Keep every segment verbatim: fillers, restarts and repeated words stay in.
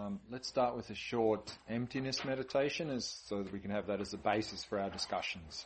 Um, let's start with a short emptiness meditation as, so that we can have that as a basis for our discussions.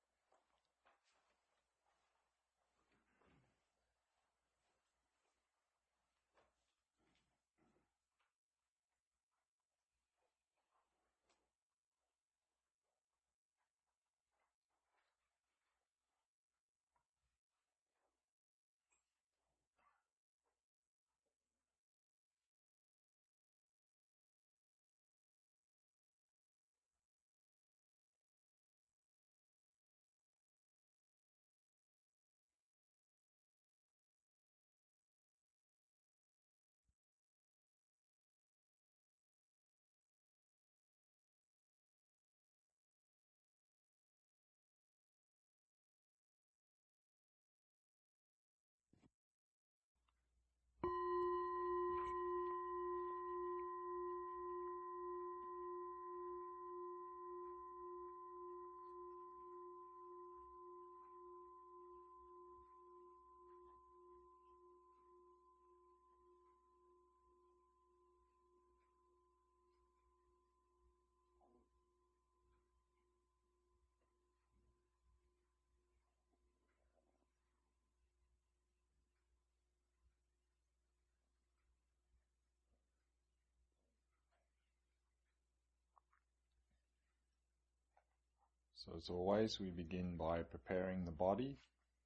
So as always, we begin by preparing the body.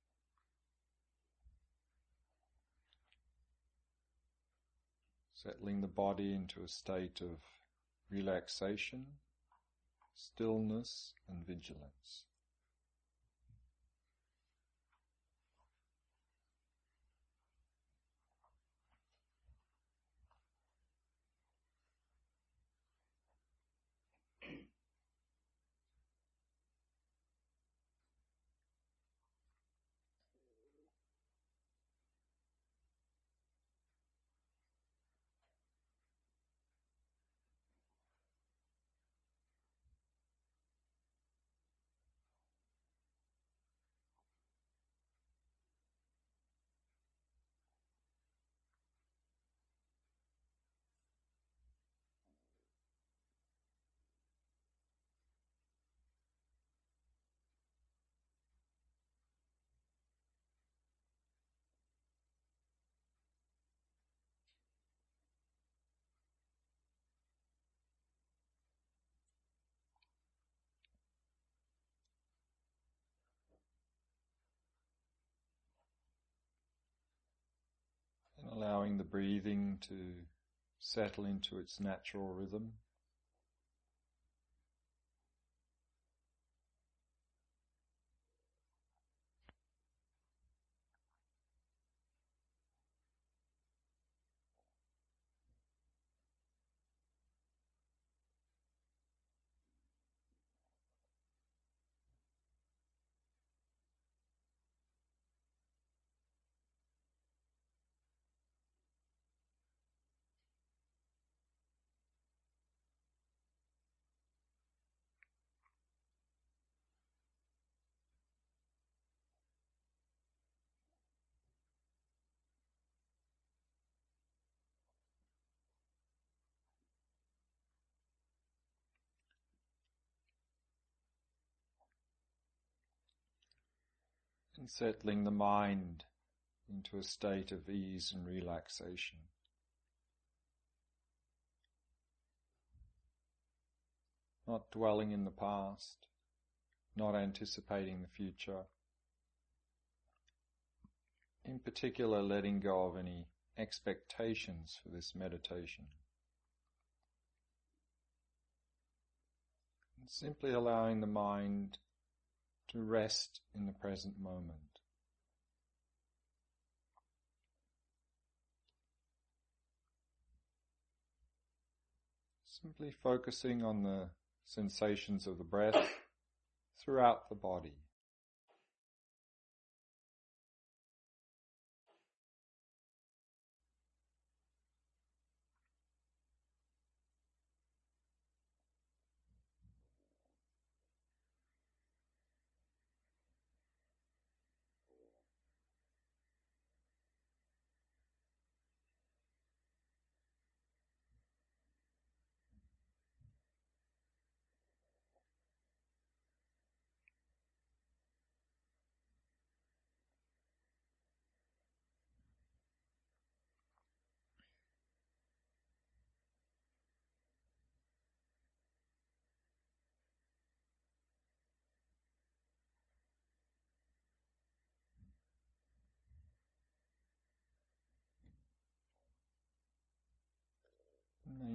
Settling the body into a state of relaxation, stillness and vigilance. And allowing the breathing to settle into its natural rhythm. And settling the mind into a state of ease and relaxation. Not dwelling in the past, not anticipating the future. In particular, letting go of any expectations for this meditation. And simply allowing the mind to rest in the present moment. Simply focusing on the sensations of the breath throughout the body.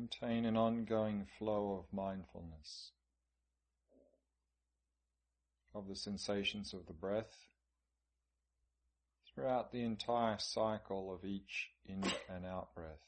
Maintain an ongoing flow of mindfulness of the sensations of the breath throughout the entire cycle of each in and out breath.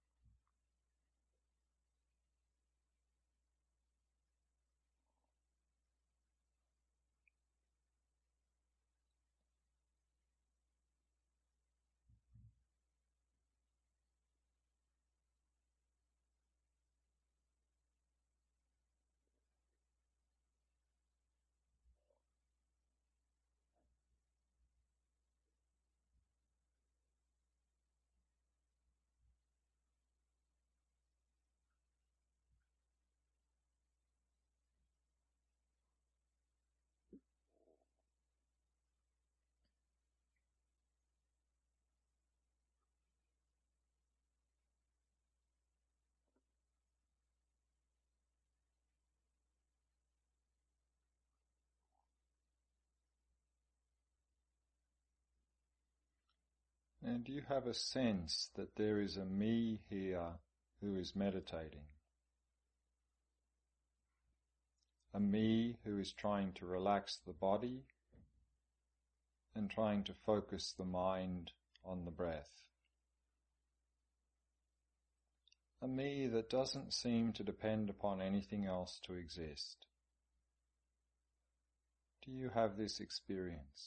And do you have a sense that there is a me here who is meditating? A me who is trying to relax the body and trying to focus the mind on the breath. A me that doesn't seem to depend upon anything else to exist. Do you have this experience?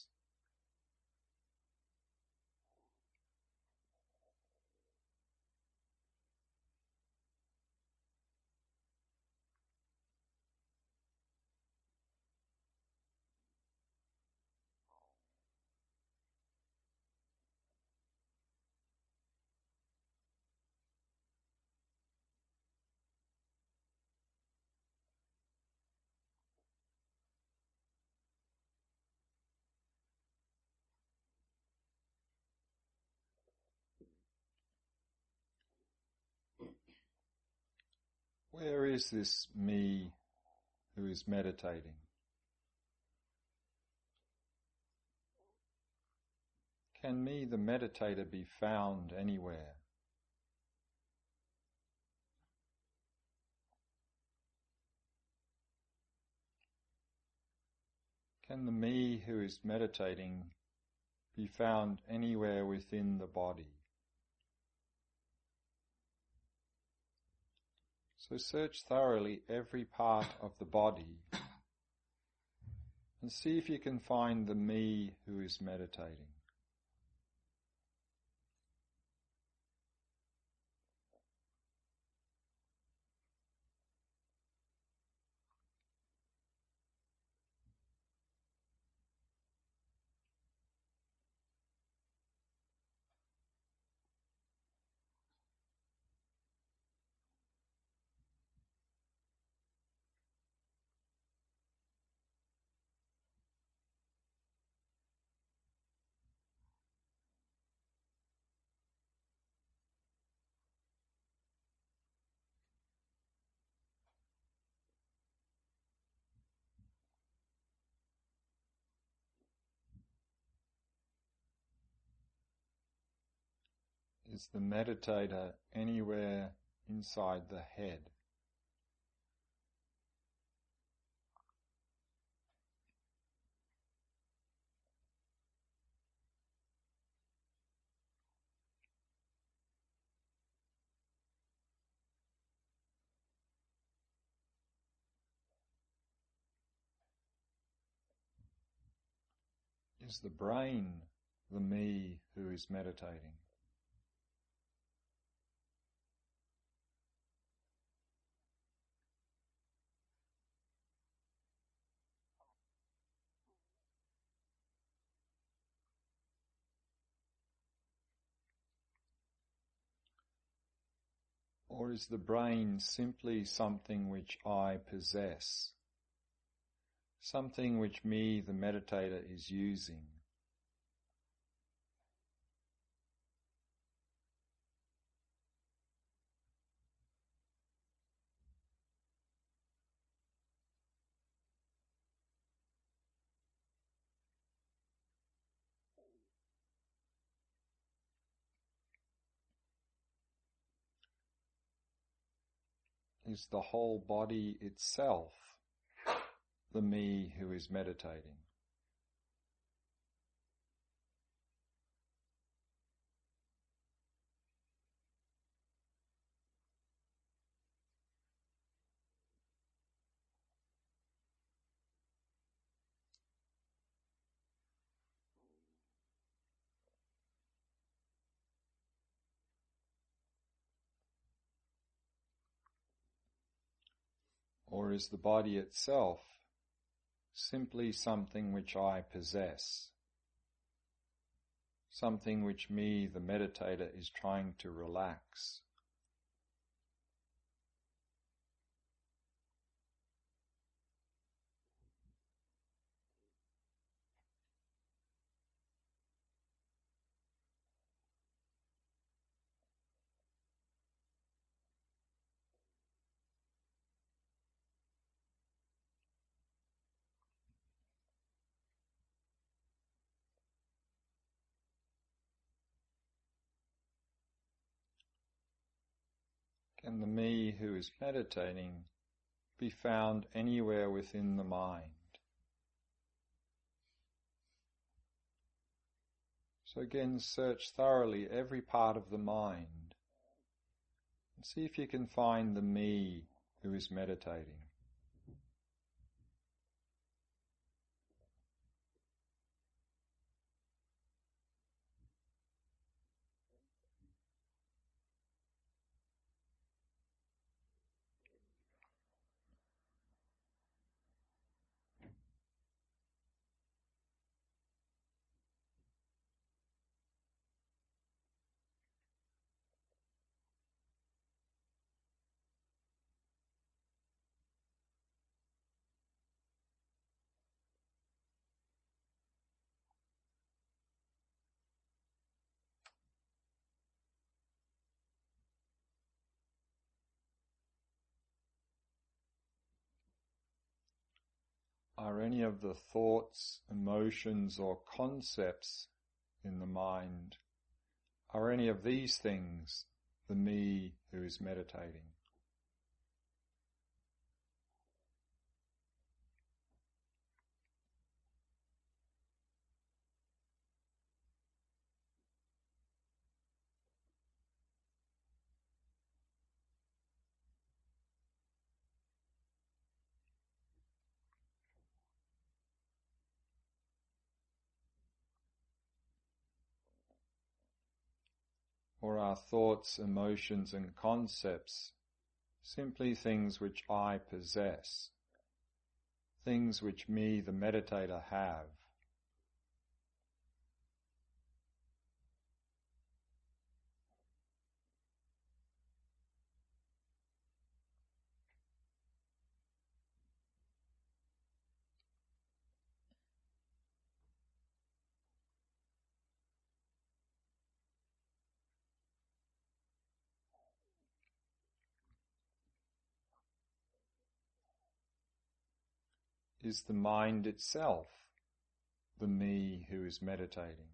Where is this me who is meditating? Can me, the meditator, be found anywhere? Can the me who is meditating be found anywhere within the body? So search thoroughly every part of the body and see if you can find the me who is meditating. Is the meditator anywhere inside the head? Is the brain the me who is meditating? Or is the brain simply something which I possess? Something which me, the meditator, is using? is the whole body itself the me who is meditating? Or is the body itself simply something which I possess, something which me, the meditator, is trying to relax? Can the me who is meditating be found anywhere within the mind? So again, search thoroughly every part of the mind and see if you can find the me who is meditating. Are any of the thoughts, emotions, or concepts in the mind, are any of these things the me who is meditating? Or are thoughts, emotions, and concepts simply things which I possess, things which me, the meditator, have? Is the mind itself the me who is meditating?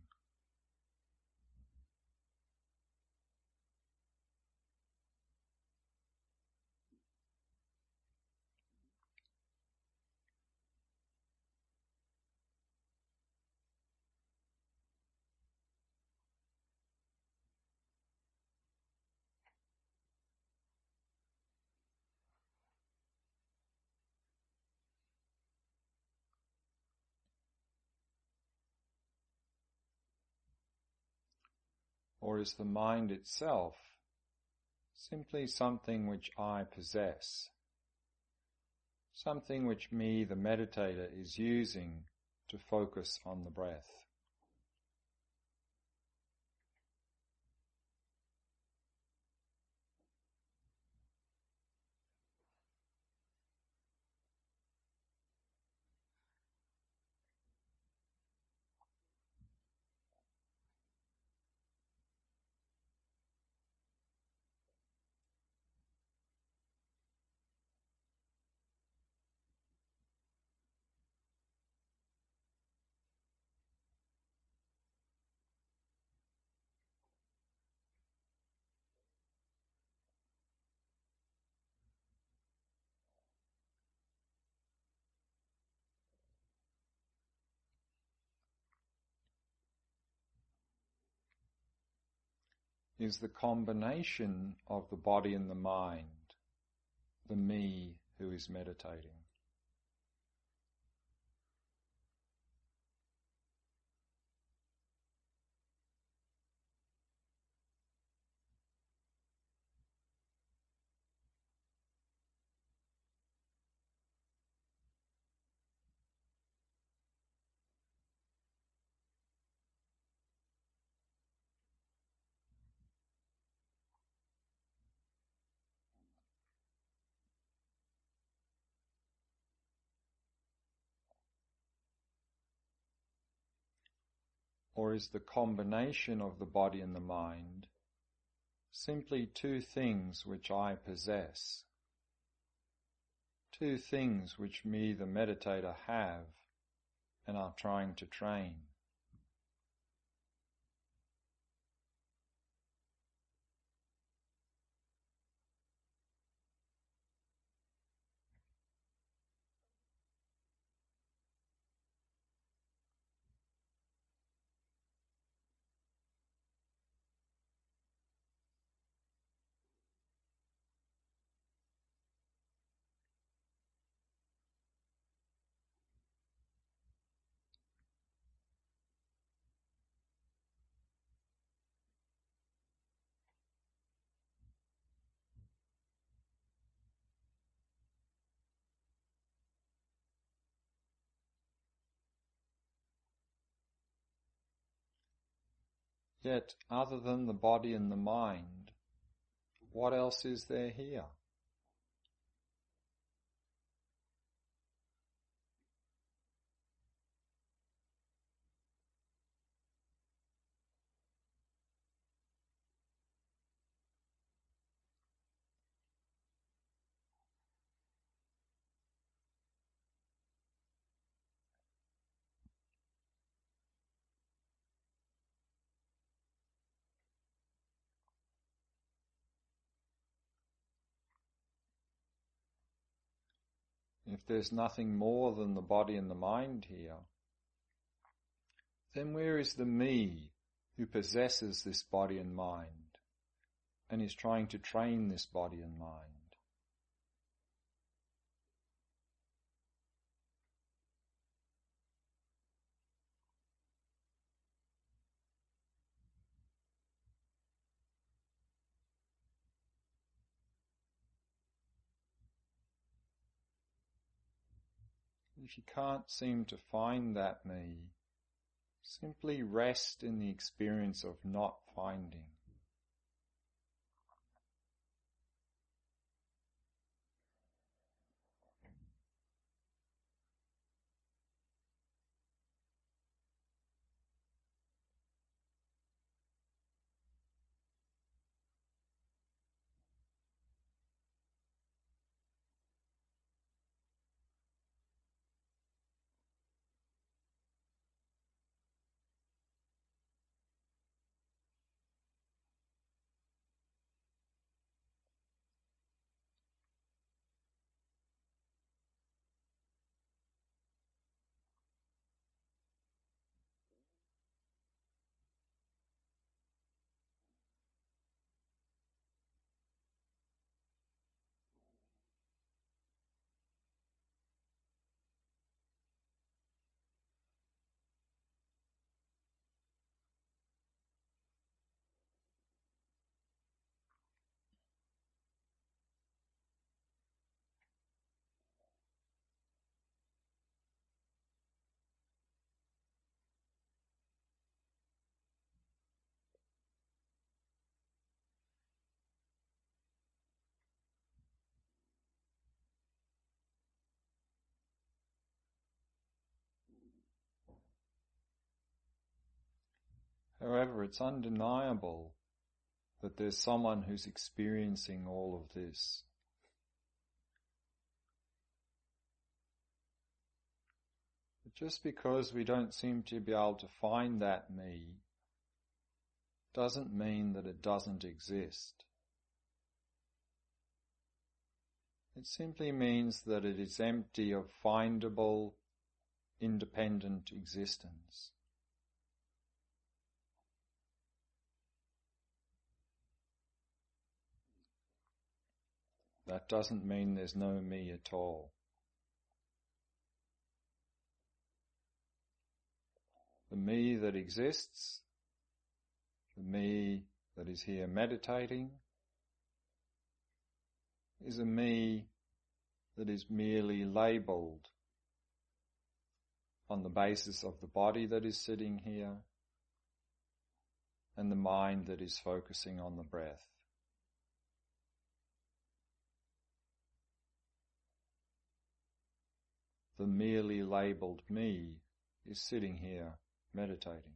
Or is the mind itself simply something which I possess, something which me, the meditator, is using to focus on the breath? is the combination of the body and the mind, the me who is meditating. Or is the combination of the body and the mind simply two things which I possess, two things which me, the meditator, have and are trying to train? Yet, other than the body and the mind, what else is there here? If there's nothing more than the body and the mind here, then where is the me who possesses this body and mind and is trying to train this body and mind? If you can't seem to find that me, simply rest in the experience of not finding. However, it's undeniable that there's someone who's experiencing all of this. But just because we don't seem to be able to find that me doesn't mean that it doesn't exist. It simply means that it is empty of findable, independent existence. that doesn't mean there's no me at all. The me that exists, the me that is here meditating, is a me that is merely labelled on the basis of the body that is sitting here and the mind that is focusing on the breath. The merely labelled me is sitting here meditating.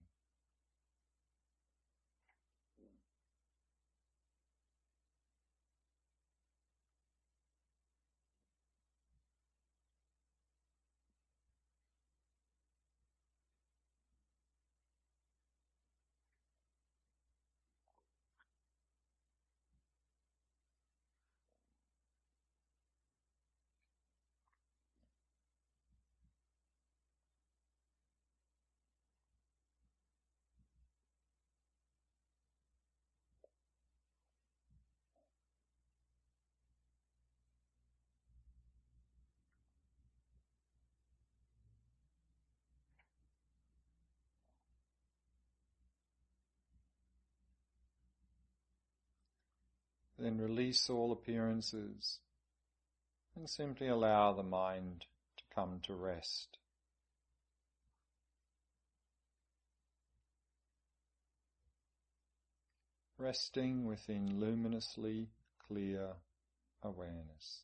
Then release all appearances and simply allow the mind to come to rest. Resting within luminously clear awareness.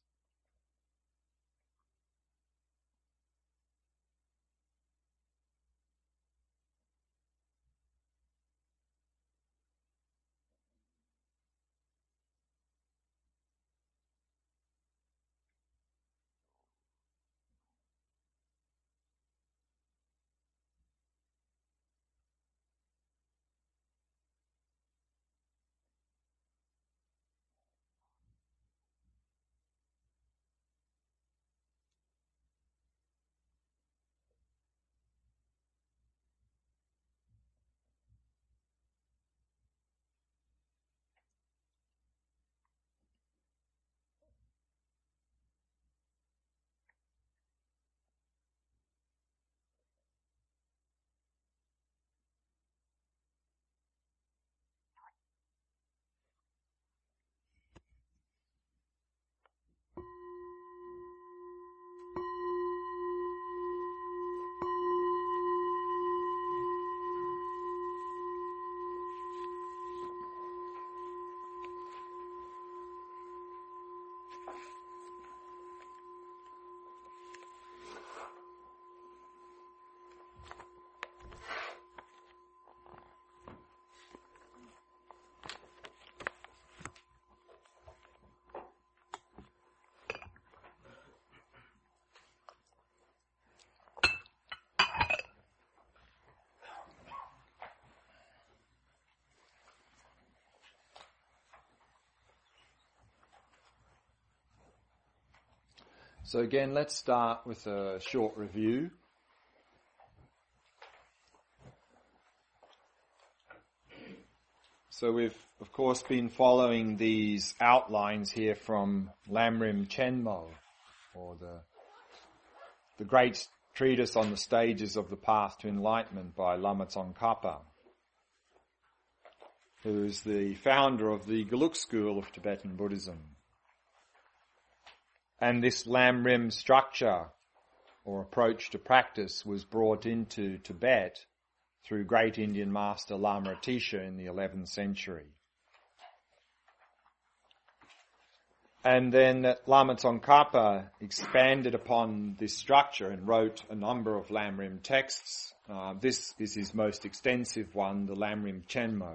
So again, let's start with a short review. So we've, of course, been following these outlines here from Lamrim Chenmo, or the, the great treatise on the stages of the path to enlightenment by Lama Tsongkhapa, who is the founder of the Geluk school of Tibetan Buddhism. And this Lamrim structure or approach to practice was brought into Tibet through great Indian master Lama Atisha in the eleventh century. And then Lama Tsongkhapa expanded upon this structure and wrote a number of Lamrim texts. Uh, this is his most extensive one, the Lamrim Chenmo.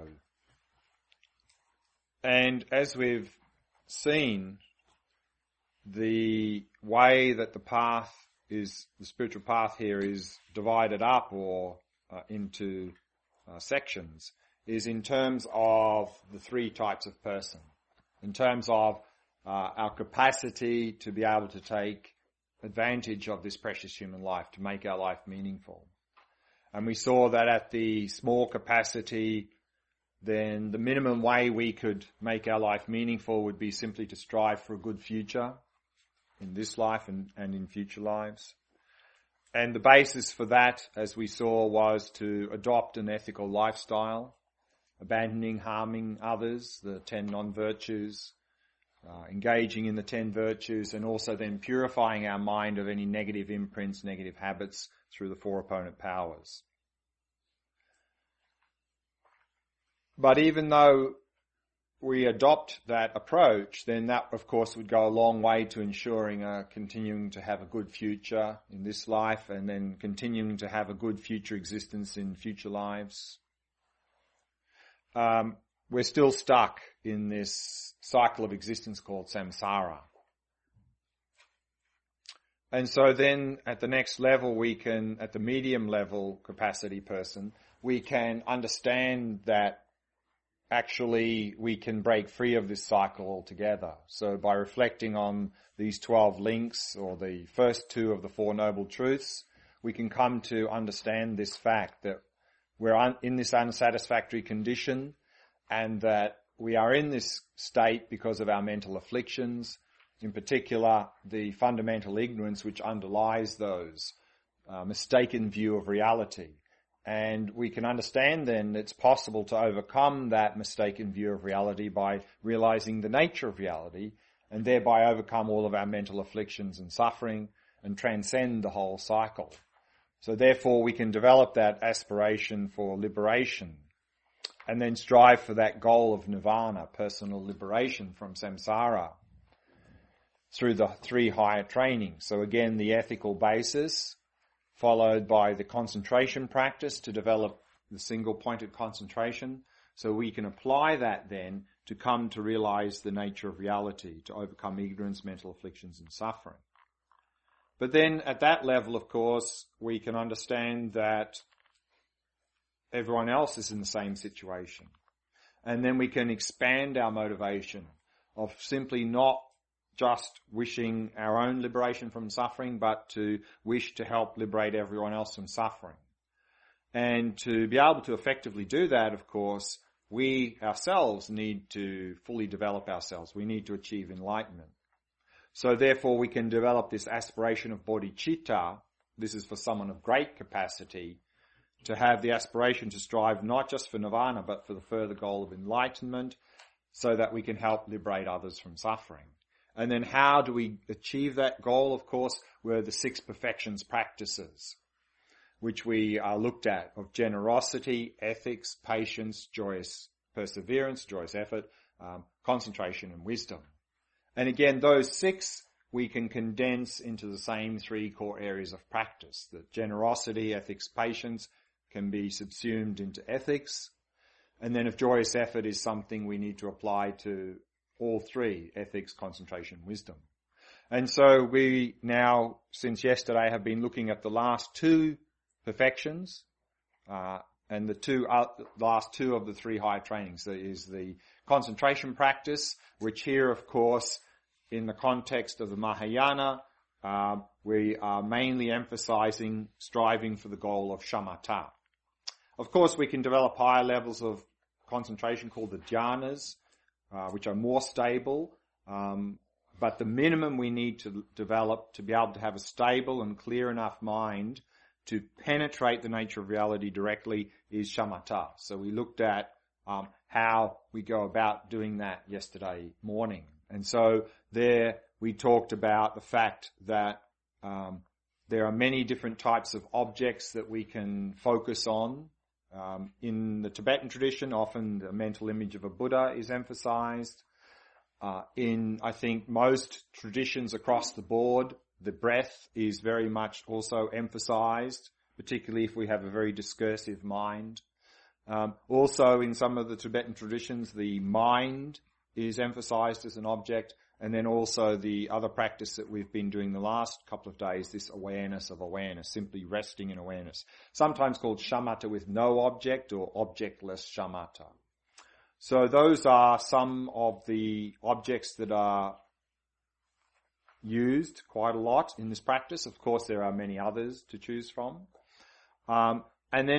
And as we've seen, the way that the path is, the spiritual path here is divided up or uh, into uh, sections, is in terms of the three types of person. In terms of uh, our capacity to be able to take advantage of this precious human life, to make our life meaningful. And we saw that at the small capacity, then the minimum way we could make our life meaningful would be simply to strive for a good future in this life and, and in future lives. And the basis for that, as we saw, was to adopt an ethical lifestyle, abandoning harming others, the ten non-virtues, uh, engaging in the ten virtues, and also then purifying our mind of any negative imprints, negative habits through the four opponent powers. But even though we adopt that approach, then that, of course, would go a long way to ensuring uh, continuing to have a good future in this life and then continuing to have a good future existence in future lives. Um, we're still stuck in this cycle of existence called samsara. And so then at the next level, we can, at the medium level capacity person, we can understand that actually we can break free of this cycle altogether. So by reflecting on these twelve links, or the first two of the Four Noble Truths, we can come to understand this fact that we're un- in this unsatisfactory condition, and that we are in this state because of our mental afflictions, in particular the fundamental ignorance which underlies those, uh, mistaken view of reality. And we can understand then it's possible to overcome that mistaken view of reality by realizing the nature of reality, and thereby overcome all of our mental afflictions and suffering and transcend the whole cycle. So therefore we can develop that aspiration for liberation and then strive for that goal of nirvana, personal liberation from samsara, through the three higher trainings. So again, the ethical basis, followed by the concentration practice to develop the single-pointed concentration, so we can apply that then to come to realize the nature of reality, to overcome ignorance, mental afflictions, and suffering. But then at that level, of course, we can understand that everyone else is in the same situation. And then we can expand our motivation of simply not just wishing our own liberation from suffering, but to wish to help liberate everyone else from suffering. And to be able to effectively do that, of course, we ourselves need to fully develop ourselves. We need to achieve enlightenment. So therefore we can develop this aspiration of bodhicitta. This is for someone of great capacity, to have the aspiration to strive not just for nirvana, but for the further goal of enlightenment, so that we can help liberate others from suffering. And then how do we achieve that goal? Of course, were the six perfections practices, which we uh, looked at, of generosity, ethics, patience, joyous perseverance, joyous effort, um, concentration, and wisdom. And again, those six we can condense into the same three core areas of practice. That generosity, ethics, patience can be subsumed into ethics. And then if joyous effort is something we need to apply to all three, ethics, concentration, wisdom. And so we now, since yesterday, have been looking at the last two perfections, uh, and the two uh, last two of the three high trainings. There is the concentration practice, which here, of course, in the context of the Mahayana, uh, we are mainly emphasizing striving for the goal of shamatha. Of course, we can develop higher levels of concentration called the dhyanas, Uh, which are more stable, um, but the minimum we need to develop to be able to have a stable and clear enough mind to penetrate the nature of reality directly is shamatha. So we looked at um, how we go about doing that yesterday morning. And so there we talked about the fact that um, there are many different types of objects that we can focus on. Um, in the Tibetan tradition, often the mental image of a Buddha is emphasized. Uh, in, I think, most traditions across the board, the breath is very much also emphasized, particularly if we have a very discursive mind. Um, also, in some of the Tibetan traditions, the mind is emphasized as an object, and then also the other practice that we've been doing the last couple of days, this awareness of awareness, simply resting in awareness, sometimes called shamatha with no object or objectless shamatha. So those are some of the objects that are used quite a lot in this practice. Of course, there are many others to choose from. Um, and then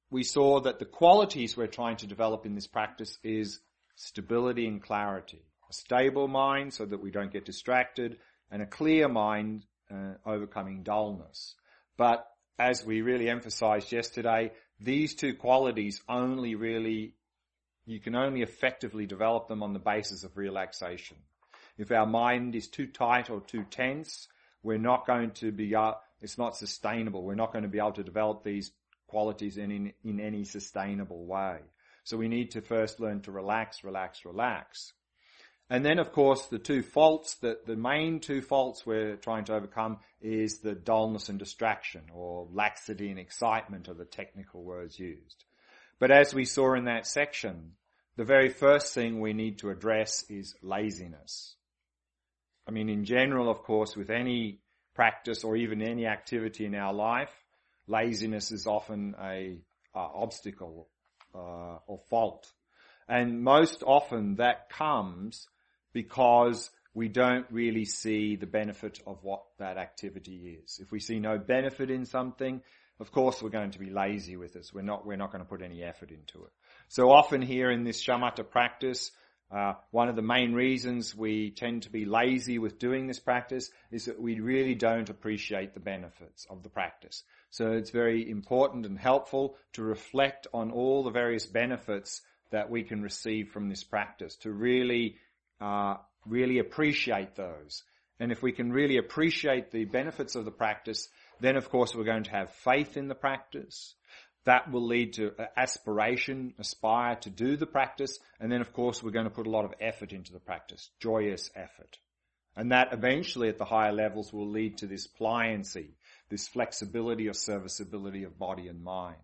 we saw that the qualities we're trying to develop in this practice is stability and clarity. A stable mind so that we don't get distracted, and a clear mind uh, overcoming dullness. But as we really emphasized yesterday, these two qualities only really, you can only effectively develop them on the basis of relaxation. If our mind is too tight or too tense, we're not going to be, uh, it's not sustainable. We're not going to be able to develop these qualities in, in, in any sustainable way. So we need to first learn to relax, relax, relax. And then, of course, the two faults, the, the main two faults we're trying to overcome is the dullness and distraction, or laxity and excitement are the technical words used. But as we saw in that section, the very first thing we need to address is laziness. I mean, in general, of course, with any practice or even any activity in our life, laziness is often a uh, obstacle uh, or fault. And most often that comes because we don't really see the benefit of what that activity is. If we see no benefit in something, of course we're going to be lazy with this. We're not, we're not going to put any effort into it. So often here in this shamatha practice, uh, one of the main reasons we tend to be lazy with doing this practice is that we really don't appreciate the benefits of the practice. So it's very important and helpful to reflect on all the various benefits that we can receive from this practice, to really, uh, really appreciate those. And if we can really appreciate the benefits of the practice, then of course we're going to have faith in the practice. That will lead to aspiration, aspire to do the practice, and then of course we're going to put a lot of effort into the practice, joyous effort. And that eventually at the higher levels will lead to this pliancy, this flexibility or serviceability of body and mind.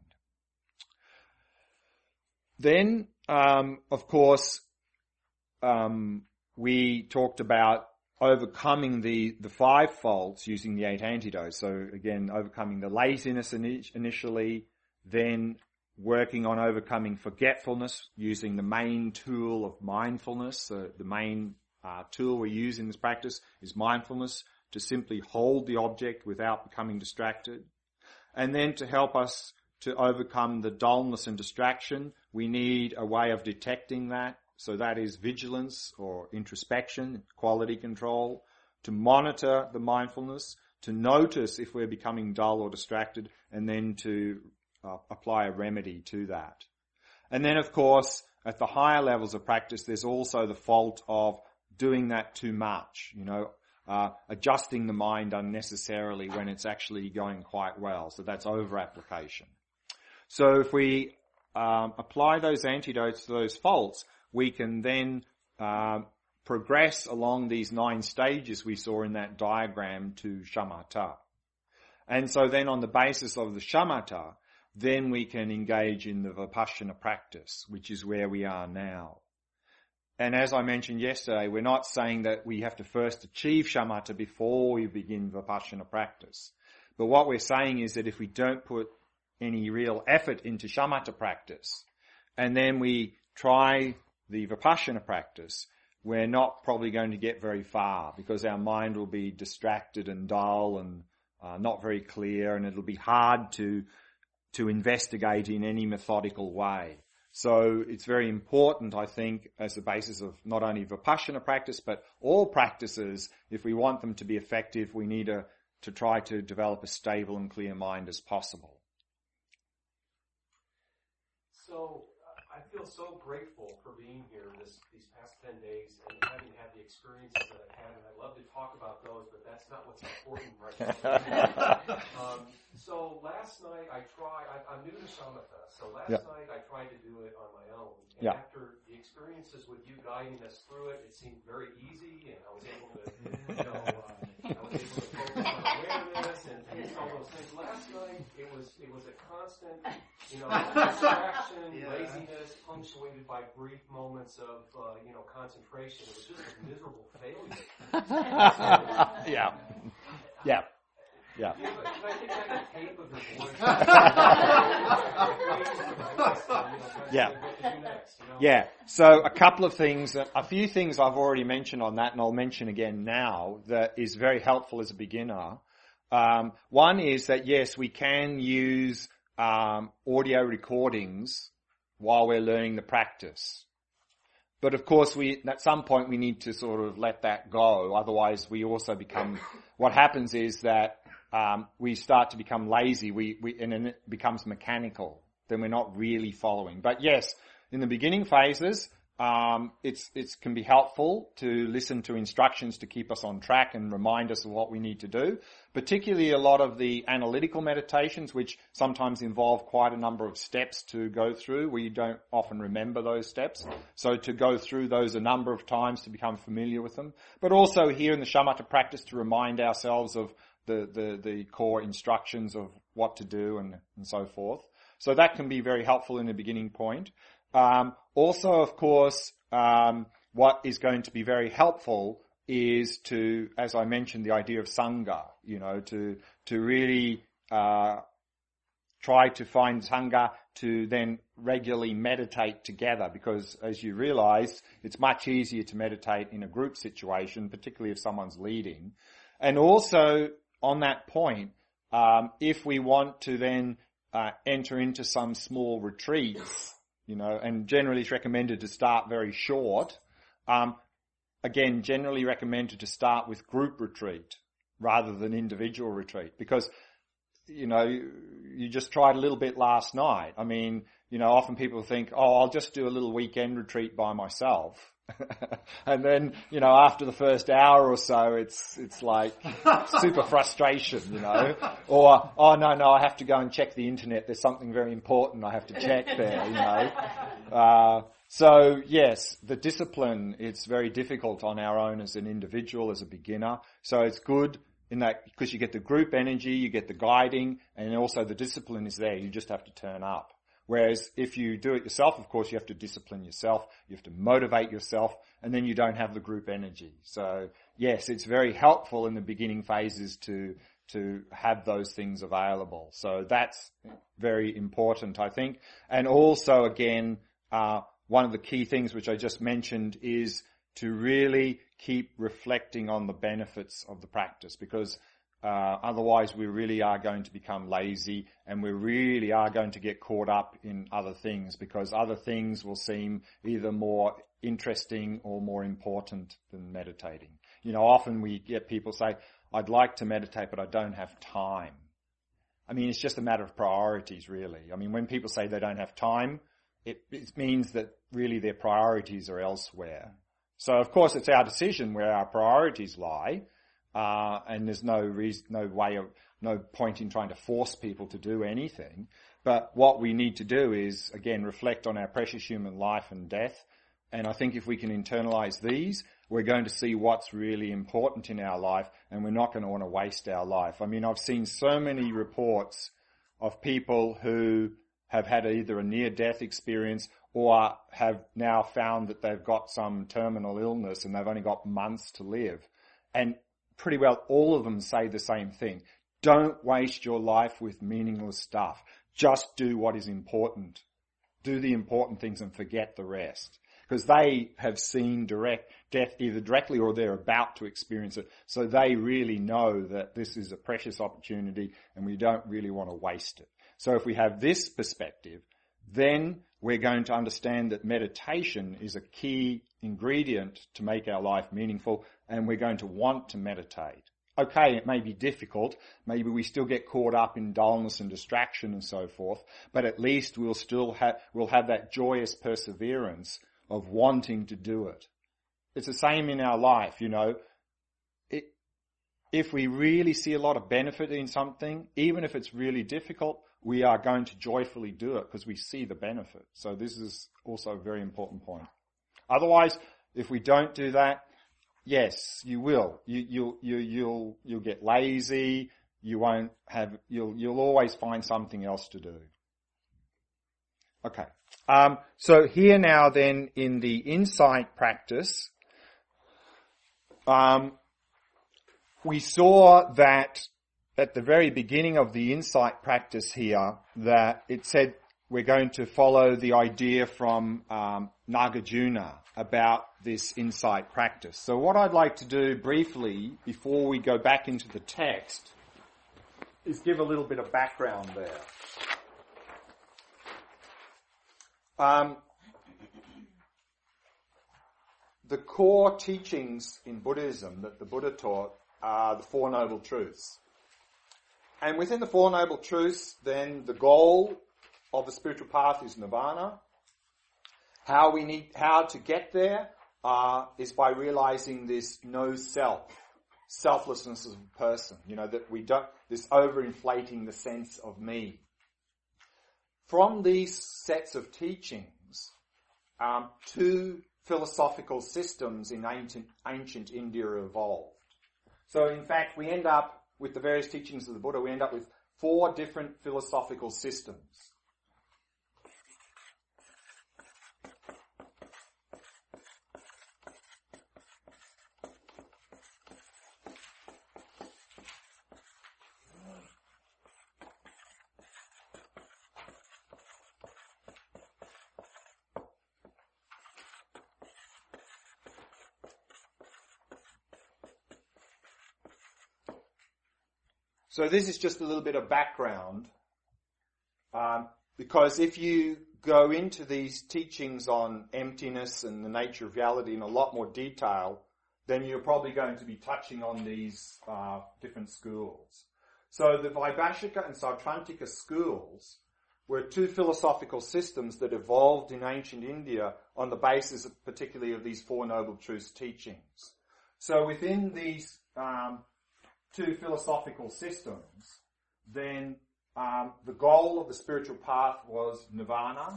Then, um, of course, um, we talked about overcoming the, the five faults using the eight antidotes. So again, overcoming the laziness initially, then working on overcoming forgetfulness using the main tool of mindfulness. So the main uh, tool we use in this practice is mindfulness, to simply hold the object without becoming distracted. And then to help us to overcome the dullness and distraction, we need a way of detecting that. So that is vigilance or introspection, quality control, to monitor the mindfulness, to notice if we're becoming dull or distracted, and then to uh, apply a remedy to that. And then, of course, at the higher levels of practice, there's also the fault of doing that too much, you know, uh, adjusting the mind unnecessarily when it's actually going quite well. So that's over-application. So if we um, apply those antidotes to those faults, we can then uh, progress along these nine stages we saw in that diagram to shamatha. And so then on the basis of the shamatha, then we can engage in the vipassana practice, which is where we are now. And as I mentioned yesterday, we're not saying that we have to first achieve shamatha before we begin vipassana practice. But what we're saying is that if we don't put any real effort into shamatha practice, and then we try the vipassana practice, we're not probably going to get very far, because our mind will be distracted and dull and uh, not very clear, and it'll be hard to to investigate in any methodical way. So it's very important, I think, as the basis of not only vipassana practice, but all practices, if we want them to be effective, we need to, to try to develop a stable and clear mind as possible. So I feel so grateful for being here this, these past ten days and having had the experiences that I've had, and I'd love to talk about those, but that's not what's important right now. um, so last night I tried, I, I'm new to shamatha, so last yeah. night I tried to do it on my own. And yeah. after the experiences with you guiding us through it, it seemed very easy, and I was able to, you know, uh, I was able to focus on awareness and, and all those things. Last night it was, it was a constant, you know, distraction, yeah. laziness, punctuated by brief moments of, uh, you know, concentration. It was just a miserable failure. yeah. Yeah. Yeah. Can I take like a tape of your voice? Yeah. Yeah. So a couple of things, a few things I've already mentioned on that, and I'll mention again now, that is very helpful as a beginner. Um, one is that yes, we can use um, audio recordings while we're learning the practice. But of course, we at some point we need to sort of let that go. Otherwise, we also become. What happens is that um, we start to become lazy. We we and then it becomes mechanical. Then we're not really following. But yes, in the beginning phases, um, it's it can be helpful to listen to instructions to keep us on track and remind us of what we need to do. Particularly a lot of the analytical meditations, which sometimes involve quite a number of steps to go through. We don't often remember those steps. So to go through those a number of times to become familiar with them. But also here in the shamatha practice to remind ourselves of the, the, the core instructions of what to do and, and so forth. So that can be very helpful in the beginning point. Um, also, of course, um, what is going to be very helpful is to, as I mentioned, the idea of sangha, you know, to, to really, uh, try to find sangha to then regularly meditate together, because as you realize, it's much easier to meditate in a group situation, particularly if someone's leading. And also, on that point, um, if we want to then, uh, enter into some small retreats, you know, and generally it's recommended to start very short, um, again, generally recommended to start with group retreat rather than individual retreat, because, you know, you, you just tried a little bit last night. I mean, you know, often people think, oh, I'll just do a little weekend retreat by myself. And then, you know, after the first hour or so, it's, it's like super frustration, you know, or, oh no, no, I have to go and check the internet. There's something very important I have to check there, you know. Uh, so yes, the discipline, it's very difficult on our own as an individual, as a beginner. So it's good in that, because you get the group energy, you get the guiding, and also the discipline is there. You just have to turn up. Whereas if you do it yourself, of course, you have to discipline yourself, you have to motivate yourself, and then you don't have the group energy. So yes, it's very helpful in the beginning phases to, to have those things available. So that's very important, I think. And also, again, uh, one of the key things which I just mentioned is to really keep reflecting on the benefits of the practice, because Uh, otherwise we really are going to become lazy, and we really are going to get caught up in other things, because other things will seem either more interesting or more important than meditating. You know, often we get people say, I'd like to meditate, but I don't have time. I mean, it's just a matter of priorities, really. I mean, when people say they don't have time, it, it means that really their priorities are elsewhere. So, of course, it's our decision where our priorities lie. Uh, and there's no reason, no way of, no point in trying to force people to do anything. But what we need to do is, again, reflect on our precious human life and death. And I think if we can internalize these, we're going to see what's really important in our life, and we're not going to want to waste our life. I mean, I've seen so many reports of people who have had either a near-death experience or have now found that they've got some terminal illness and they've only got months to live. And pretty well all of them say the same thing. Don't waste your life with meaningless stuff. Just do what is important. Do the important things and forget the rest. Because they have seen direct death either directly or they're about to experience it. So they really know that this is a precious opportunity and we don't really want to waste it. So if we have this perspective, then we're going to understand that meditation is a key ingredient to make our life meaningful, and we're going to want to meditate. Okay, it may be difficult. Maybe we still get caught up in dullness and distraction and so forth, but at least we'll still have, we'll have that joyous perseverance of wanting to do it. It's the same in our life, you know. It, if we really see a lot of benefit in something, even if it's really difficult, we are going to joyfully do it because we see the benefit. So this is also a very important point. Otherwise, if we don't do that, yes, you will. You, you'll, you, you'll, you'll get lazy. You won't have, you'll, you'll always find something else to do. Okay. Um, so here now then in the insight practice, um, we saw that at the very beginning of the insight practice here that it said we're going to follow the idea from um, Nagarjuna about this insight practice. So what I'd like to do briefly before we go back into the text is give a little bit of background there. Um, the core teachings in Buddhism that the Buddha taught are the Four Noble Truths. And within the Four Noble Truths, then the goal of the spiritual path is nirvana. How we need, how to get there uh, is by realizing this no self, selflessness of a person. You know, that we don't, this overinflating the sense of me. From these sets of teachings, um, two philosophical systems in ancient, ancient India evolved. So in fact, we end up, with the various teachings of the Buddha, we end up with four different philosophical systems. So this is just a little bit of background, um, because if you go into these teachings on emptiness and the nature of reality in a lot more detail, then you're probably going to be touching on these uh, different schools. So the Vaibhashika and Sautrantika schools were two philosophical systems that evolved in ancient India on the basis of, particularly of these Four Noble Truths teachings. So within these um, two philosophical systems, then um, the goal of the spiritual path was nirvana,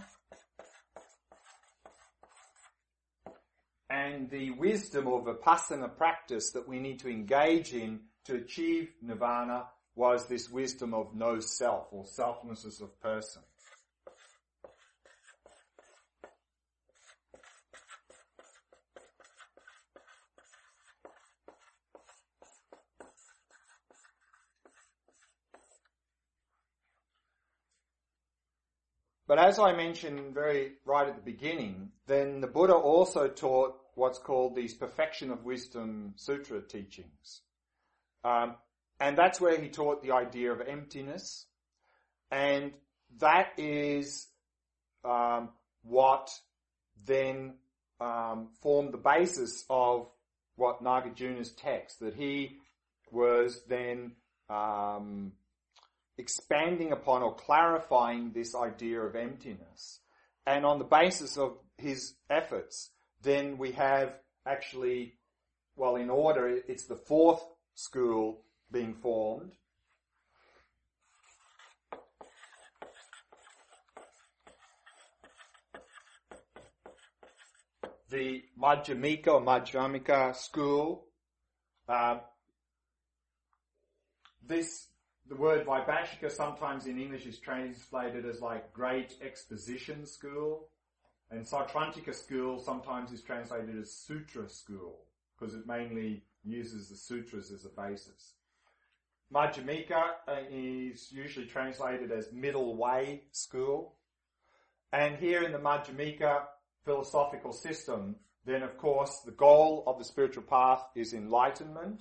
and the wisdom or vipassana practice that we need to engage in to achieve nirvana was this wisdom of no self, or selflessness of person. But as I mentioned very right at the beginning, then the Buddha also taught what's called these Perfection of Wisdom Sutra teachings. Um, and that's where he taught the idea of emptiness. And that is um, what then um, formed the basis of what Nagarjuna's text, that he was then um, expanding upon or clarifying this idea of emptiness. And on the basis of his efforts, then we have actually, well, in order, it's the fourth school being formed. The Madhyamika or Madhyamika school. Um, this The word Vaibhashika sometimes in English is translated as like great exposition school, and Sautrantika school sometimes is translated as sutra school, because it mainly uses the sutras as a basis. Madhyamika is usually translated as middle way school, and here in the Madhyamika philosophical system, then of course the goal of the spiritual path is enlightenment.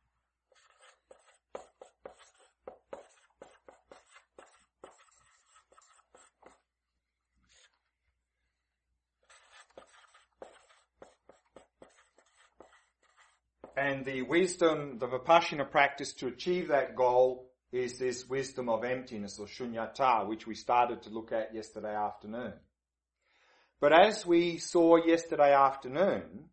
And the wisdom, the Vipassana practice to achieve that goal is this wisdom of emptiness or shunyata, which we started to look at yesterday afternoon. But as we saw yesterday afternoon,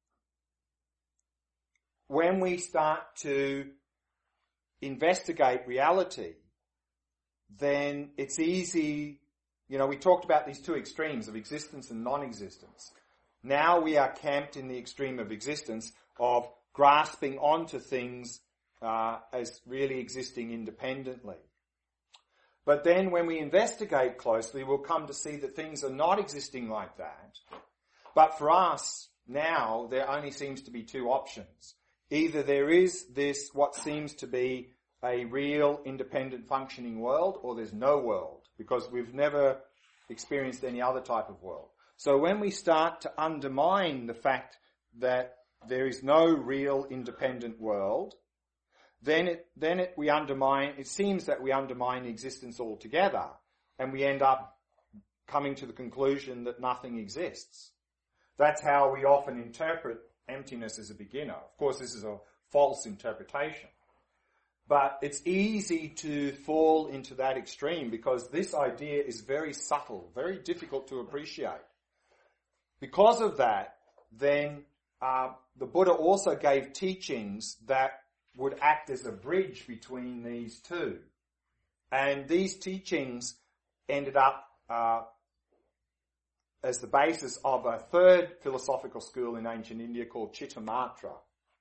when we start to investigate reality, then it's easy, you know, we talked about these two extremes of existence and non-existence. Now we are camped in the extreme of existence, of grasping onto things uh, as really existing independently. But then when we investigate closely, we'll come to see that things are not existing like that. But for us, now, there only seems to be two options. Either there is this, what seems to be a real independent functioning world, or there's no world, because we've never experienced any other type of world. So when we start to undermine the fact that there is no real independent world, then it, then it, we undermine, it seems that we undermine existence altogether, and we end up coming to the conclusion that nothing exists. That's how we often interpret emptiness as a beginner. Of course, this is a false interpretation. But it's easy to fall into that extreme because this idea is very subtle, very difficult to appreciate. Because of that, then uh, the Buddha also gave teachings that would act as a bridge between these two. And these teachings ended up uh, as the basis of a third philosophical school in ancient India called Chittamatra.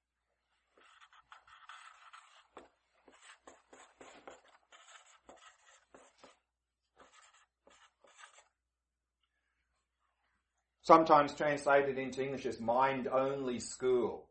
Sometimes translated into English as mind-only school.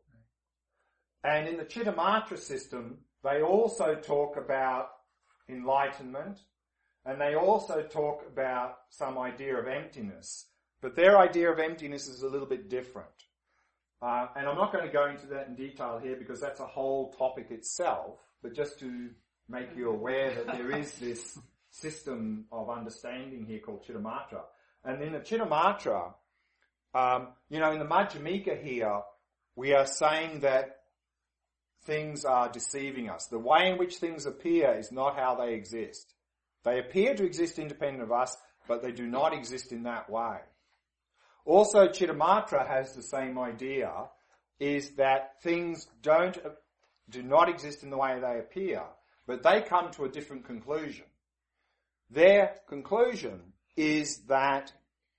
And in the Chittamatra system, they also talk about enlightenment, and they also talk about some idea of emptiness. But their idea of emptiness is a little bit different. Uh, and I'm not going to go into that in detail here because that's a whole topic itself, but just to make you aware that there is this system of understanding here called Chittamatra. And in the Chittamatra, um, you know, in the Madhyamika here, we are saying that things are deceiving us. The way in which things appear is not how they exist. They appear to exist independent of us, but they do not exist in that way. Also, Chittamatra has the same idea, is that things don't, do not exist in the way they appear, but they come to a different conclusion. Their conclusion is that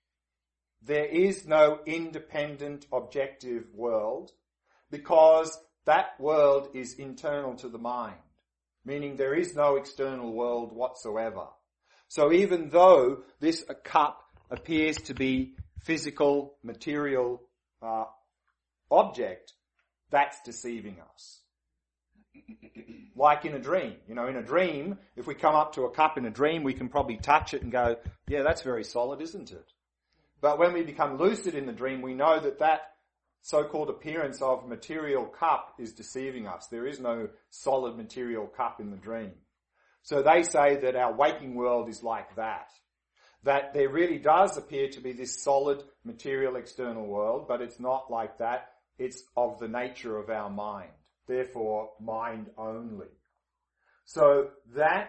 there is no independent objective world because that world is internal to the mind, meaning there is no external world whatsoever. So even though this cup appears to be physical, material uh, object, that's deceiving us. Like in a dream. You know, in a dream, if we come up to a cup in a dream, we can probably touch it and go, yeah, that's very solid, isn't it? But when we become lucid in the dream, we know that that so-called appearance of material cup is deceiving us. There is no solid material cup in the dream. So they say that our waking world is like that. That there really does appear to be this solid material external world, but it's not like that. It's of the nature of our mind. Therefore, mind only. So that,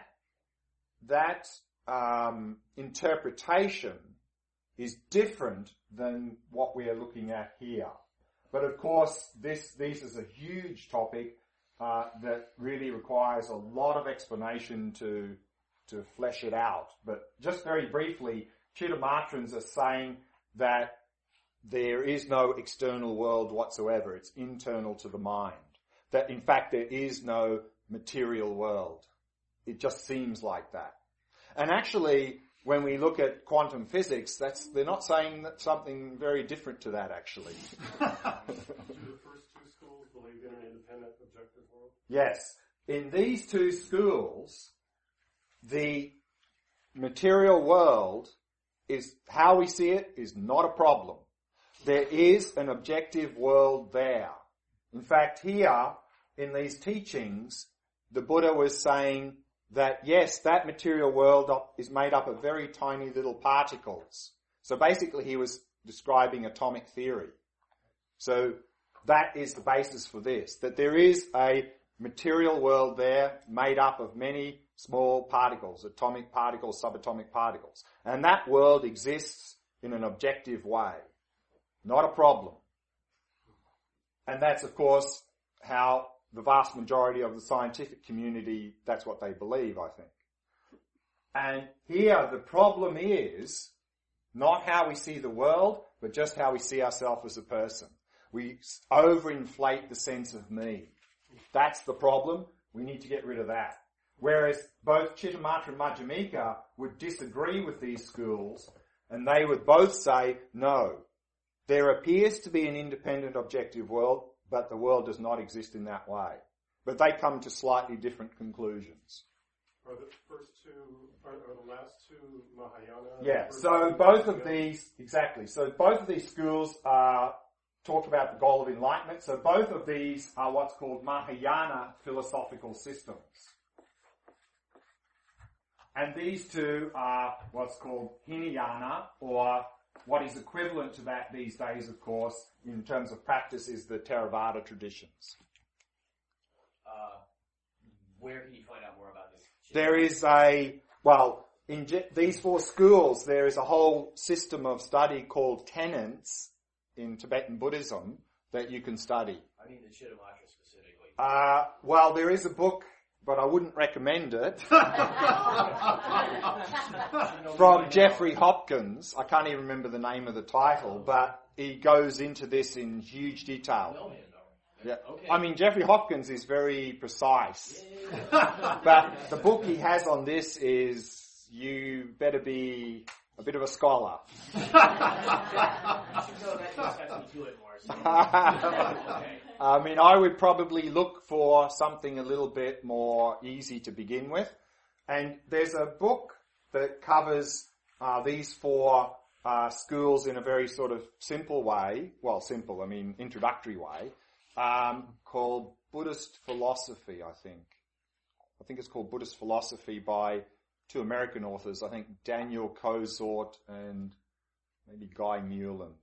that um, interpretation is different than what we are looking at here. But of course, this, this is a huge topic uh, that really requires a lot of explanation to to flesh it out. But just very briefly, Chittamatrans are saying that there is no external world whatsoever. It's internal to the mind. That in fact there is no material world. It just seems like that. And actually, when we look at quantum physics, that's they're not saying that something very different to that actually. Do the first two schools believe in an independent, objective world? Yes. In these two schools, the material world is, how we see it is not a problem. There is an objective world there. In fact, here, in these teachings, the Buddha was saying that yes, that material world is made up of very tiny little particles. So basically he was describing atomic theory. So that is the basis for this, that there is a material world there made up of many small particles, atomic particles, subatomic particles. And that world exists in an objective way. Not a problem. And that's, of course, how the vast majority of the scientific community, that's what they believe, I think. And here the problem is not how we see the world, but just how we see ourselves as a person. We overinflate the sense of me. That's the problem. We need to get rid of that. Whereas both Chittamatra and Madhyamika would disagree with these schools, and they would both say, no, there appears to be an independent objective world, but the world does not exist in that way. But they come to slightly different conclusions. Are the first two, are, are the last two Mahayana? Yeah, so both of these, exactly, so both of these schools are talk about the goal of enlightenment. So both of these are what's called Mahayana philosophical systems. and these two are what's called Hinayana, or what is equivalent to that these days, of course, in terms of practice, is the Theravada traditions. Uh, where can you find out more about this? There is a, well, in Je- these four schools, there is a whole system of study called tenets in Tibetan Buddhism that you can study. I mean the Chittamatra specifically. Uh, well, there is a book, but I wouldn't recommend it, from Jeffrey Hopkins. I can't even remember the name of the title, but he goes into this in huge detail. No, man, no. Yeah. Okay. I mean, Jeffrey Hopkins is very precise, but the book he has on this is, you better be a bit of a scholar. You should know that just has me do it more. So. Okay. I mean, I would probably look for something a little bit more easy to begin with. And there's a book that covers uh, these four uh, schools in a very sort of simple way. Well, simple, I mean, introductory way, um, called Buddhist Philosophy, I think. I think it's called Buddhist Philosophy by two American authors, I think Daniel Kozort and maybe Guy Newland.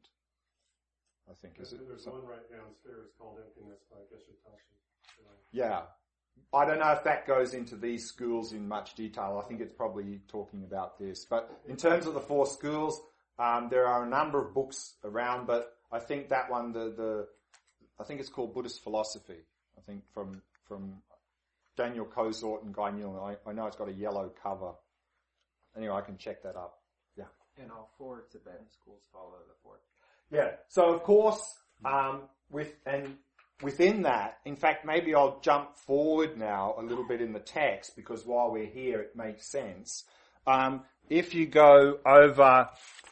I think, is it? There's one right downstairs called Emptiness by Geshe Tashi. Yeah. I don't know if that goes into these schools in much detail. I think it's probably talking about this. But in terms of the four schools, um, there are a number of books around, but I think that one, the, the I think it's called Buddhist Philosophy. I think from from Daniel Kozort and Guy Newland. I, I know it's got a yellow cover. Anyway, I can check that up. Yeah. And all four Tibetan schools follow the fourth. Yeah. So of course, um, with and within that, in fact, maybe I'll jump forward now a little bit in the text, because while we're here, it makes sense. Um, if you go over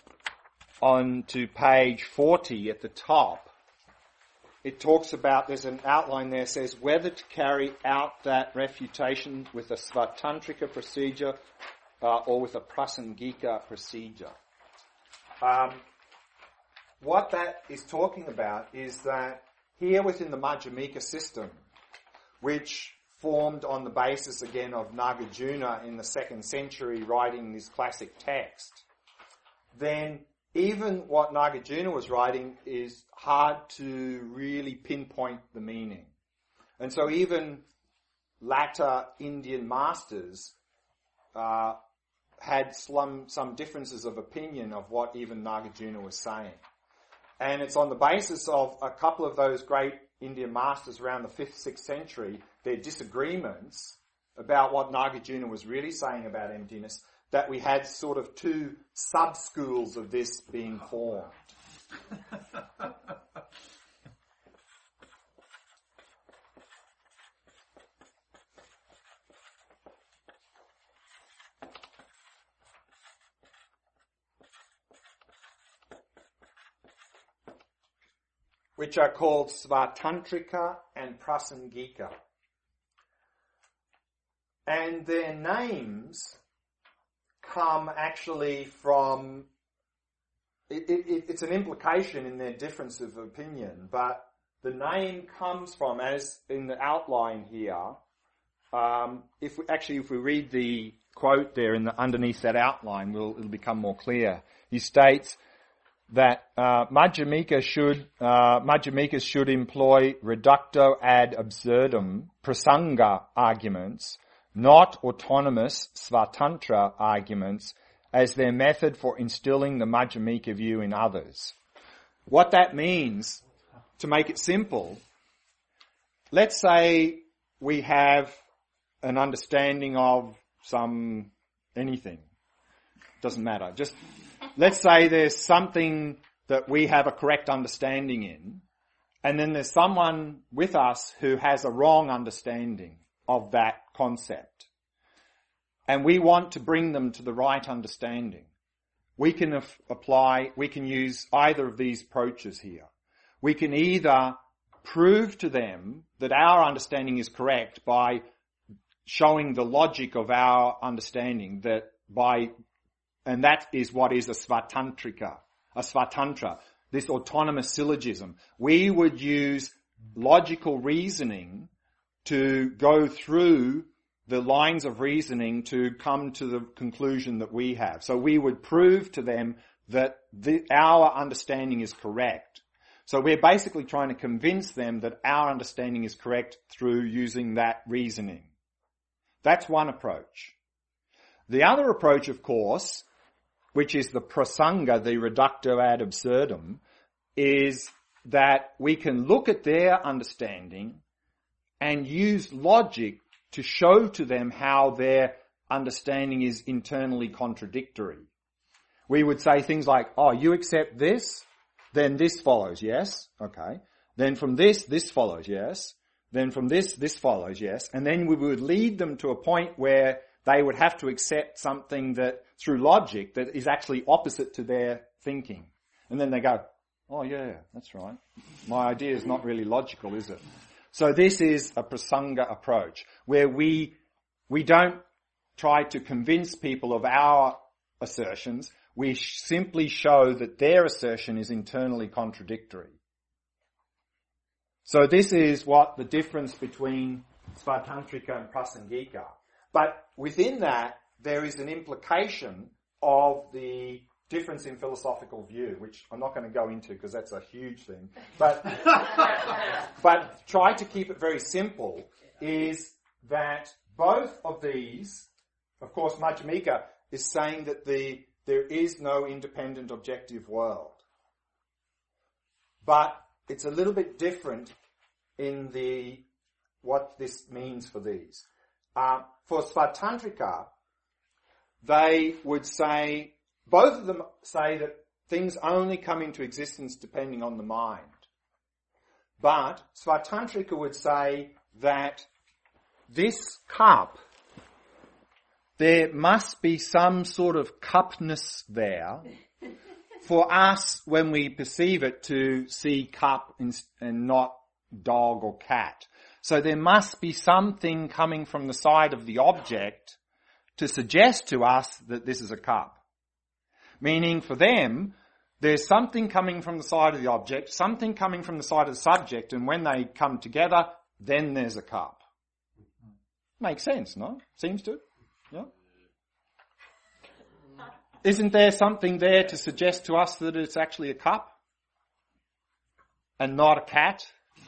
on to page forty at the top, it talks about, there's an outline there, says whether to carry out that refutation with a Svatantrika procedure uh, or with a Prasangika procedure. Um, what that is talking about is that here within the Madhyamika system, which formed on the basis again of Nagarjuna in the second century writing this classic text, then even what Nagarjuna was writing is hard to really pinpoint the meaning. And so even latter Indian masters uh, had some, some differences of opinion of what even Nagarjuna was saying. And it's on the basis of a couple of those great Indian masters around the fifth, sixth century, their disagreements about what Nagarjuna was really saying about emptiness, that we had sort of two sub-schools of this being formed. Which are called Svatantrika and Prasangika. And their names come actually from, it, it, it's an implication in their difference of opinion, but the name comes from, as in the outline here, um, if we, actually if we read the quote there in the underneath that outline, we'll, it'll become more clear. He states that uh, Madhyamika should uh, Madhyamikas should employ reducto ad absurdum prasanga arguments, not autonomous Svatantra arguments, as their method for instilling the Madhyamika view in others. What that means, to make it simple, let's say we have an understanding of some anything. Doesn't matter. Just let's say there's something that we have a correct understanding in, and then there's someone with us who has a wrong understanding of that concept. And we want to bring them to the right understanding. We can af- apply, we can use either of these approaches here. We can either prove to them that our understanding is correct by showing the logic of our understanding, that by, and that is what is a Svatantrika, a Svatantra, this autonomous syllogism. We would use logical reasoning to go through the lines of reasoning to come to the conclusion that we have. So we would prove to them that the, our understanding is correct. So we're basically trying to convince them that our understanding is correct through using that reasoning. That's one approach. The other approach, of course, which is the prasanga, the reductio ad absurdum, is that we can look at their understanding and use logic to show to them how their understanding is internally contradictory. We would say things like, oh, you accept this, then this follows, yes, okay. Then from this, this follows, yes. Then from this, this follows, yes. And then we would lead them to a point where they would have to accept something that, through logic, that is actually opposite to their thinking. And then they go, oh yeah, that's right. My idea is not really logical, is it? So this is a prasanga approach, where we, we don't try to convince people of our assertions. We sh- simply show that their assertion is internally contradictory. So this is what the difference between Svatantrika and Prasangika. But within that, there is an implication of the difference in philosophical view, which I'm not going to go into because that's a huge thing. But, but try to keep it very simple, is that both of these, of course, Madhyamika is saying that the there is no independent objective world. But it's a little bit different in the what this means for these. Uh, for Svatantrika, they would say, both of them say that things only come into existence depending on the mind. But Svatantrika would say that this cup, there must be some sort of cupness there for us, when we perceive it, to see cup and not dog or cat. So there must be something coming from the side of the object to suggest to us that this is a cup. Meaning for them, there's something coming from the side of the object, something coming from the side of the subject, and when they come together, then there's a cup. Makes sense, no? Seems to. Yeah. Isn't there something there to suggest to us that it's actually a cup and not a cat?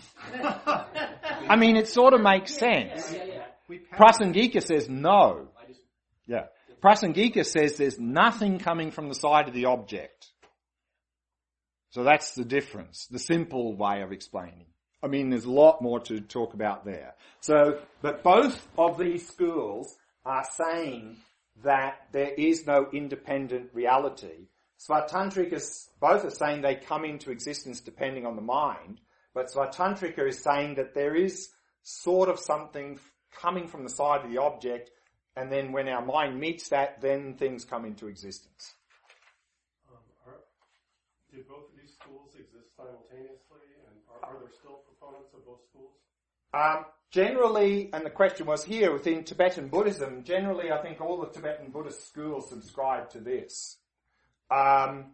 I mean, it sort of makes sense. Yeah, yeah, yeah. Prasangika says no. Yeah. Prasangika says there's nothing coming from the side of the object. So that's the difference, the simple way of explaining. I mean, there's a lot more to talk about there. So, but both of these schools are saying that there is no independent reality. Svatantrika, both are saying they come into existence depending on the mind, but Svatantrika is saying that there is sort of something coming from the side of the object, and then when our mind meets that, then things come into existence. Um, are, do both of these schools exist simultaneously, and are, are there still proponents of both schools? Um, generally, and the question was here, within Tibetan Buddhism, generally I think all the Tibetan Buddhist schools subscribe to this. Um,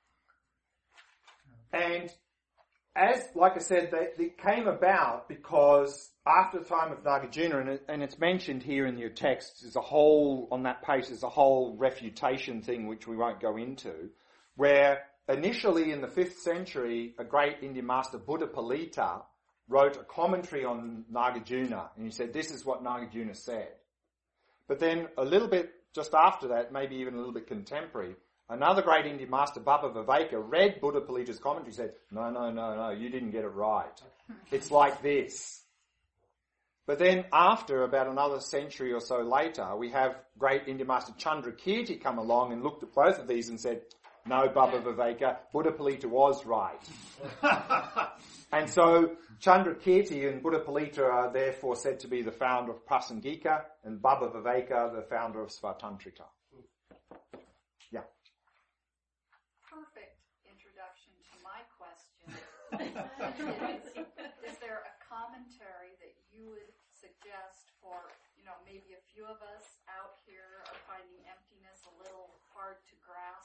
and as, like I said, they, they came about because after the time of Nagarjuna, and, it, and it's mentioned here in your text, there's a whole, on that page, there's a whole refutation thing which we won't go into, where initially in the fifth century, a great Indian master, Buddha Palita, wrote a commentary on Nagarjuna, and he said, this is what Nagarjuna said. But then a little bit just after that, maybe even a little bit contemporary, another great Indian master, Baba Viveka, read Buddha Palita's commentary and said, no, no, no, no, you didn't get it right. It's like this. But then after, about another century or so later, we have great Indian master Chandrakirti come along and looked at both of these and said, no, Baba Viveka, Buddha Palita was right. And so Chandrakirti and Buddha Palita are therefore said to be the founder of Prasangika, and Baba Viveka the founder of Svatantrika. Yeah. Perfect introduction to my question. is, is there a commentary that you would suggest for, you know, maybe a few of us out here are finding emptiness a little hard to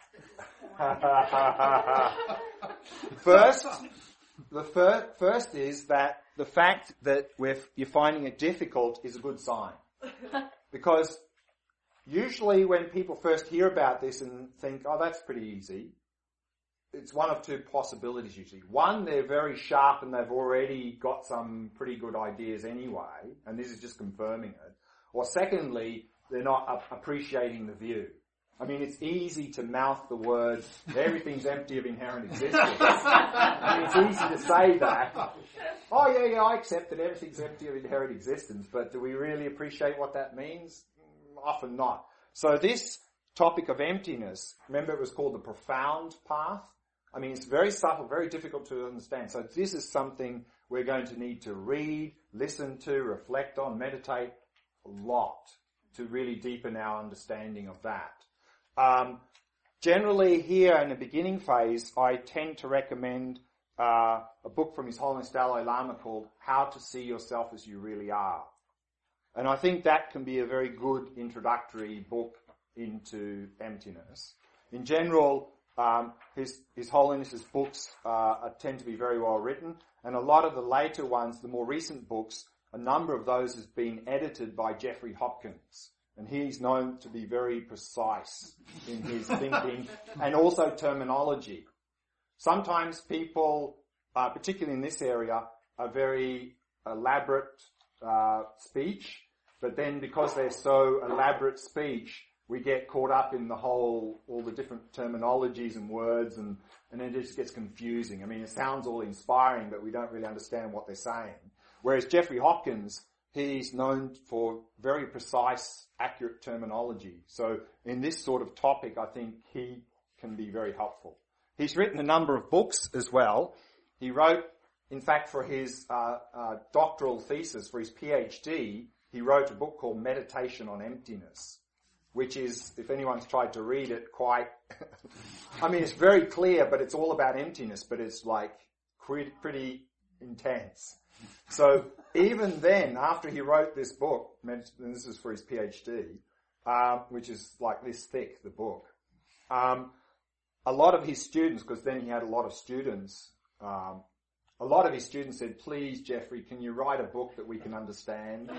grasp at this point? First, the fir- first is that the fact that we're, you're finding it difficult is a good sign. Because usually when people first hear about this and think, oh, that's pretty easy, it's one of two possibilities usually. One, they're very sharp and they've already got some pretty good ideas anyway, and this is just confirming it. Or secondly, they're not appreciating the view. I mean, it's easy to mouth the words, everything's empty of inherent existence. I mean, it's easy to say that. Oh, yeah, yeah, I accept that everything's empty of inherent existence, but do we really appreciate what that means? Often not. So this topic of emptiness, remember it was called the profound path? I mean, it's very subtle, very difficult to understand. So this is something we're going to need to read, listen to, reflect on, meditate a lot to really deepen our understanding of that. Um, generally here in the beginning phase, I tend to recommend uh, a book from His Holiness Dalai Lama called How to See Yourself as You Really Are. And I think that can be a very good introductory book into emptiness. In general, um, His, His Holiness's books uh, tend to be very well written, and a lot of the later ones, the more recent books, a number of those has been edited by Jeffrey Hopkins. And he's known to be very precise in his thinking and also terminology. Sometimes people, uh, particularly in this area, are very elaborate uh, speech, but then because they're so elaborate speech, we get caught up in the whole, all the different terminologies and words, and, and then it just gets confusing. I mean, it sounds all inspiring, but we don't really understand what they're saying. Whereas Jeffrey Hopkins, he's known for very precise, accurate terminology. So in this sort of topic, I think he can be very helpful. He's written a number of books as well. He wrote, in fact, for his uh, uh, doctoral thesis, for his PhD, he wrote a book called Meditation on Emptiness, which is, if anyone's tried to read it, quite, I mean, it's very clear, but it's all about emptiness, but it's like pretty, pretty intense. So even then, after he wrote this book, and this is for his PhD, um, which is like this thick, the book, um, a lot of his students, because then he had a lot of students, um, a lot of his students said, please, Jeffrey, can you write a book that we can understand?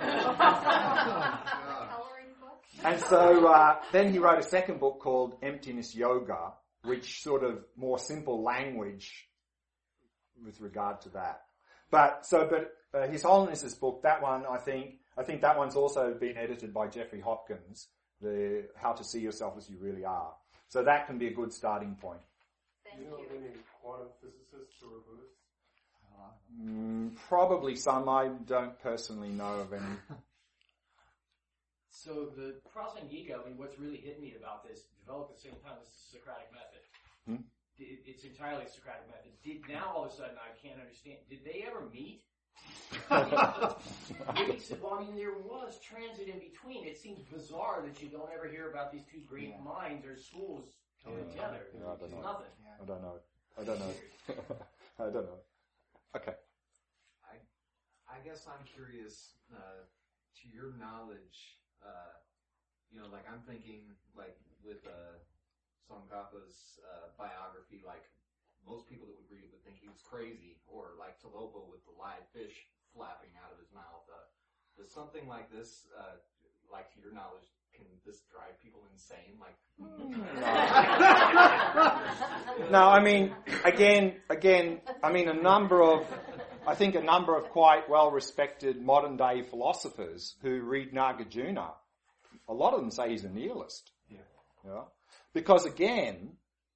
And so uh, then he wrote a second book called Emptiness Yoga, which sort of more simple language with regard to that. But so, but uh, His Holiness's book, that one, I think, I think that one's also been edited by Jeffrey Hopkins, the How to See Yourself as You Really Are. So that can be a good starting point. Thank Do you know you. of any quantum physicists who are Buddhists? Mm, probably some. I don't personally know of any. So the processing ego, I mean, what's really hit me about this, developed at the same time as the Socratic method. Hmm? It, it's entirely a Socratic method. Did, now all of a sudden I can't understand. Did they ever meet? Maybe, well, I mean, there was transit in between. It seems bizarre that you don't ever hear about these two great Yeah. minds or schools coming Yeah. together. Yeah, I don't It's know. nothing. I don't know. I don't know. I don't know. Okay. I guess I'm curious, uh, to your knowledge, uh, you know, like I'm thinking, like with, uh, Tsongkhapa's, uh, biography, like most people that would read it would think he was crazy, or like Talopo with the live fish flapping out of his mouth. Uh, does something like this, uh, like to your knowledge, can this drive people insane? Like, No, I mean, again, again, I mean, a number of, I think a number of quite well-respected modern-day philosophers who read Nagarjuna, a lot of them say he's a nihilist. Yeah. Yeah? Because again,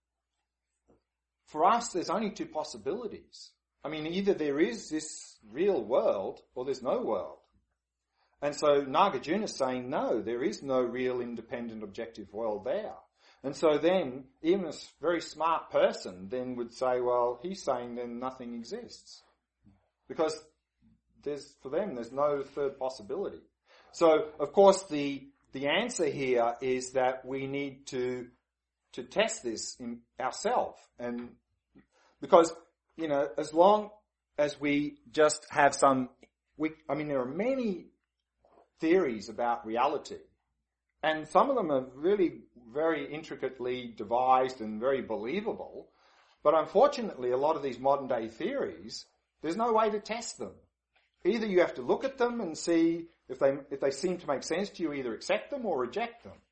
for us, there's only two possibilities. I mean, either there is this real world or there's no world. And so Nagarjuna's saying, no, there is no real independent objective world there. And so then, even a very smart person then would say, well, he's saying then nothing exists. Because there's, for them, there's no third possibility. So, of course, the, the answer here is that we need to, to test this in ourselves. And because, you know, as long as we just have some, we, I mean, there are many theories about reality. And some of them are really very intricately devised and very believable. But unfortunately, a lot of these modern day theories, there's no way to test them. Either you have to look at them and see If they, if they seem to make sense to you, either accept them or reject them.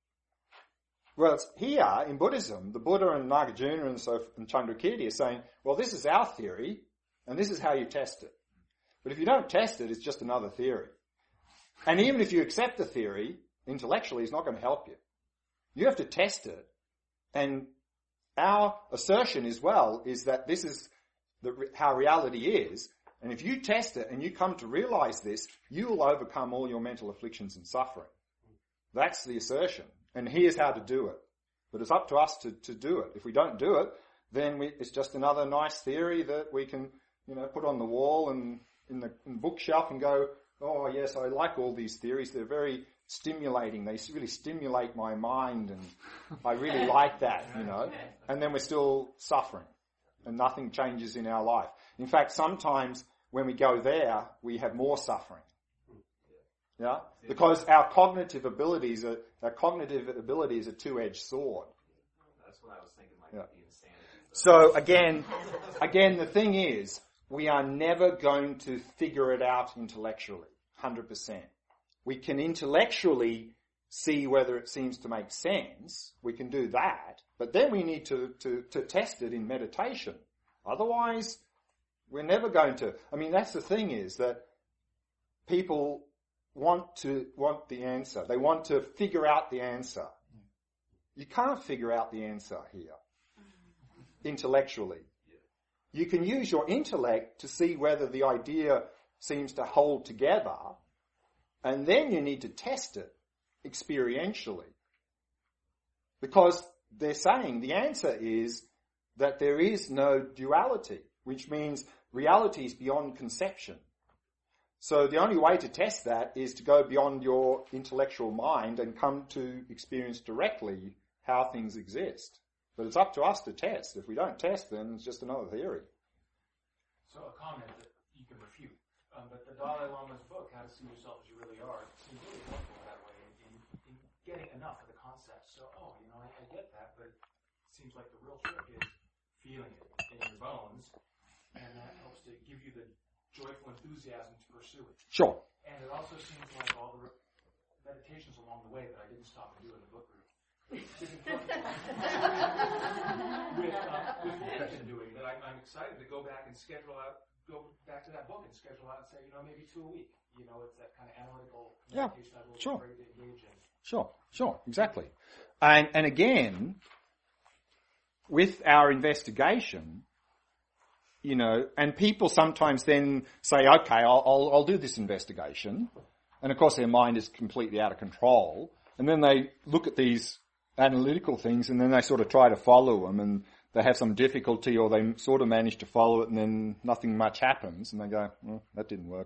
Well, it's here in Buddhism, the Buddha and Nagarjuna and so and Chandrakirti are saying, well, this is our theory, and this is how you test it. But if you don't test it, it's just another theory. And even if you accept the theory, intellectually, it's not going to help you. You have to test it. And our assertion as well is that this is the, how reality is. And if you test it and you come to realize this, you will overcome all your mental afflictions and suffering. That's the assertion. And here's how to do it. But it's up to us to, to do it. If we don't do it, then we, it's just another nice theory that we can, you know, put on the wall and in the, in the bookshelf and go, oh yes, I like all these theories. They're very stimulating. They really stimulate my mind and I really like that, you know. And then we're still suffering and nothing changes in our life. In fact, sometimes when we go there, we have more suffering. Yeah? Because our cognitive abilities are, our cognitive ability is a two-edged sword. That's what I was thinking, like Yeah. the insanity. So again, again, the thing is, we are never going to figure it out intellectually, one hundred percent. We can intellectually see whether it seems to make sense. We can do that. But then we need to, to, to test it in meditation. Otherwise, we're never going to. I mean, that's the thing is that people want to, want the answer. They want to figure out the answer. You can't figure out the answer here, intellectually. You can use your intellect to see whether the idea seems to hold together, and then you need to test it experientially. Because they're saying the answer is that there is no duality, which means reality is beyond conception. So the only way to test that is to go beyond your intellectual mind and come to experience directly how things exist. But it's up to us to test. If we don't test, then it's just another theory. So a comment that you can refute. Um, but the Dalai Lama's book, How to See Yourself as You Really Are, seems really helpful that way in, in getting enough of the concept. So, oh, you know, I, I get that, but it seems like the real trick is feeling it in your bones, and that helps to give you the joyful enthusiasm to pursue it. Sure. And it also seems like all the re- meditations along the way that I didn't stop and do in the book group. with, uh, with what I've been doing, that I'm, I'm excited to go back and schedule out, go back to that book and schedule out and say, you know, maybe two a week. You know, it's that kind of analytical Yeah, meditation I've always sure. been ready to engage in. Sure, sure, exactly. And, and again, with our investigation, you know, and people sometimes then say, okay, I'll, I'll, I'll do this investigation. And of course their mind is completely out of control. And then they look at these analytical things and then they sort of try to follow them and they have some difficulty or they sort of manage to follow it and then nothing much happens and they go, well, that didn't work.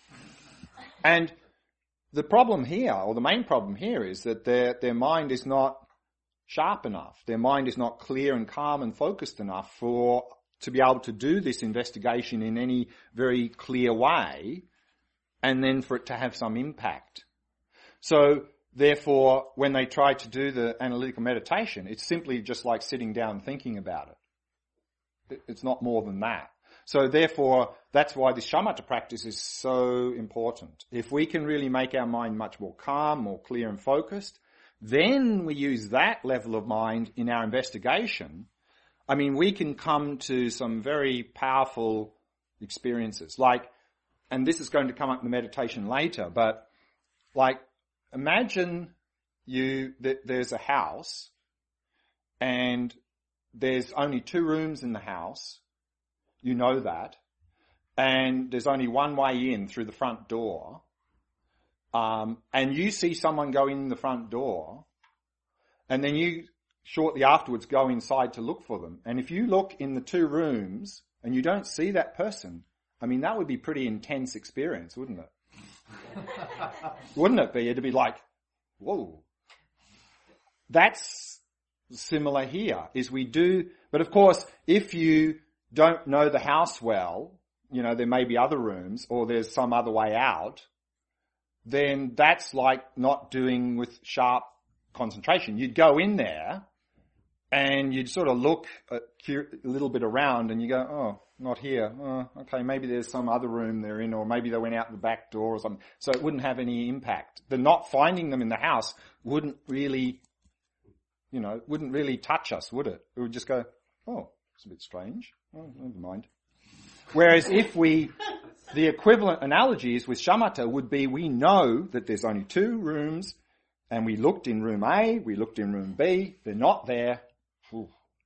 And the problem here, or the main problem here, is that their, their mind is not sharp enough. Their mind is not clear and calm and focused enough for to be able to do this investigation in any very clear way and then for it to have some impact. So therefore, when they try to do the analytical meditation, it's simply just like sitting down and thinking about it. It's not more than that. So therefore, that's why this shamatha practice is so important. If we can really make our mind much more calm, more clear and focused, then we use that level of mind in our investigation. I mean, we can come to some very powerful experiences. Like, and this is going to come up in the meditation later, but like, imagine you, that there's a house and there's only two rooms in the house. You know that. And there's only one way in through the front door. Um, and you see someone go in the front door and then you shortly afterwards go inside to look for them. And if you look in the two rooms and you don't see that person, I mean, that would be pretty intense experience, wouldn't it? Wouldn't it be? It'd be like, whoa. That's similar here, is we do, but of course, if you don't know the house well, you know, there may be other rooms or there's some other way out, then that's like not doing with sharp concentration. You'd go in there and you'd sort of look a little bit around and you go, oh, not here. Oh, okay, maybe there's some other room they're in, or maybe they went out the back door or something. So it wouldn't have any impact. The not finding them in the house wouldn't really, you know, wouldn't really touch us, would it? It would just go, oh, it's a bit strange. Oh, never mind. Whereas if we, the equivalent analogy is with shamatha would be we know that there's only two rooms, and we looked in room A, we looked in room B, they're not there. Ooh.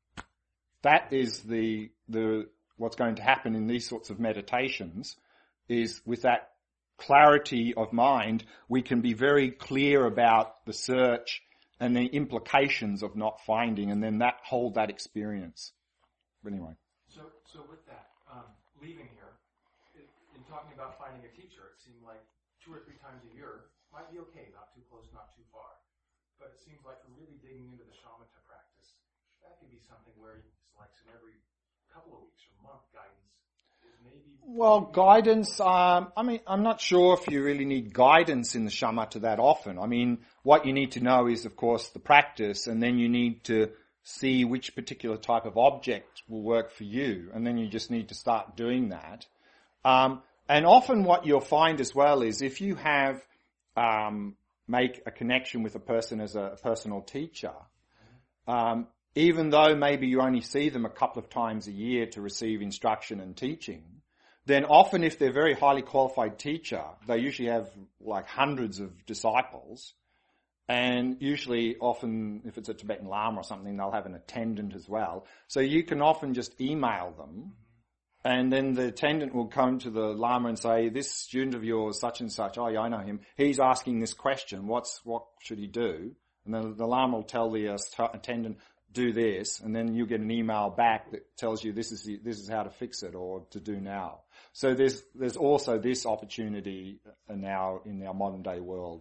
That is the, the, what's going to happen in these sorts of meditations is with that clarity of mind, we can be very clear about the search and the implications of not finding, and then that hold that experience. But anyway. So, so with that, um, leaving here, in, in talking about finding a teacher, it seemed like two or three times a year might be okay, not too close, not too far. But it seems like for really digging into the shamatha practice, that could be something where it's like some every couple of weeks or month guidance. Maybe well, guidance, um, I mean, I'm not sure if you really need guidance in the shamatha that often. I mean, what you need to know is, of course, the practice, and then you need to see which particular type of object will work for you, and then you just need to start doing that. Um, and often what you'll find as well is if you have um, make a connection with a person as a, a personal teacher, um, even though maybe you only see them a couple of times a year to receive instruction and teaching, then often if they're a very highly qualified teacher, they usually have like hundreds of disciples, and usually often if it's a Tibetan Lama or something, they'll have an attendant as well. So you can often just email them, and then the attendant will come to the Lama and say, this student of yours, such and such, oh yeah, I know him, he's asking this question, what's what should he do? And then the Lama will tell the uh, attendant, do this, and then you get an email back that tells you this is the, this is how to fix it or to do now. So there's there's also this opportunity now in our modern day world.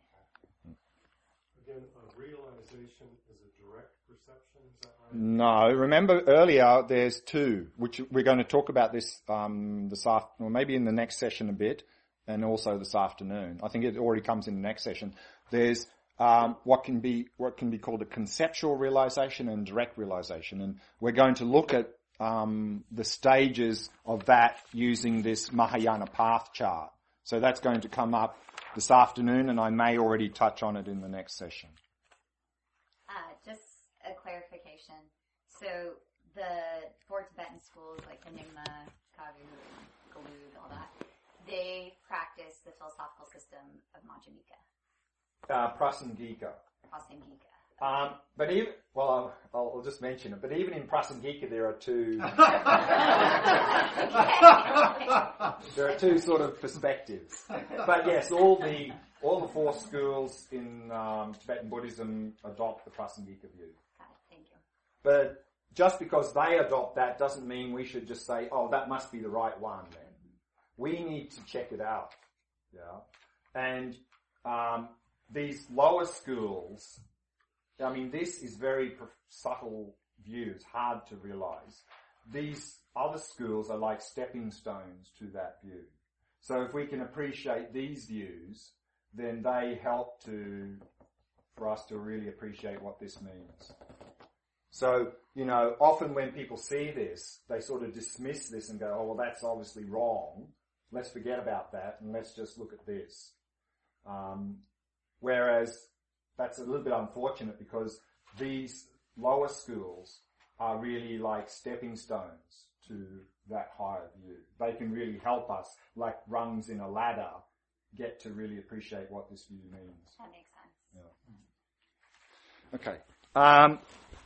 Again, a realization is a direct perception, is that right? No, remember earlier there's two, which we're going to talk about this um, this afternoon, or maybe in the next session a bit, and also this afternoon. I think it already comes in the next session. There's Um, what can be what can be called a conceptual realization and direct realization, and we're going to look at um, the stages of that using this Mahayana path chart. So that's going to come up this afternoon, and I may already touch on it in the next session. Uh, just a clarification. So the four Tibetan schools like Nyingma, Kagyu, Gelug, all that, they practice the philosophical system of Madhyamika. Uh, Prasangika. Prasangika. Um, but even, well, I'll, I'll just mention it, but even in Prasangika there are two, there are two sort of perspectives. But yes, all the, all the four schools in um, Tibetan Buddhism adopt the Prasangika view. Got it, thank you. But just because they adopt that doesn't mean we should just say, oh, that must be the right one then. We need to check it out. Yeah. And, um, these lower schools, I mean, this is very subtle view. It's hard to realize. These other schools are like stepping stones to that view. So if we can appreciate these views, then they help to, for us to really appreciate what this means. So, you know, often when people see this, they sort of dismiss this and go, oh, well, that's obviously wrong. Let's forget about that and let's just look at this. Um, Whereas that's a little bit unfortunate because these lower schools are really like stepping stones to that higher view. They can really help us, like rungs in a ladder, get to really appreciate what this view means. That makes sense. Yeah. Okay. Um,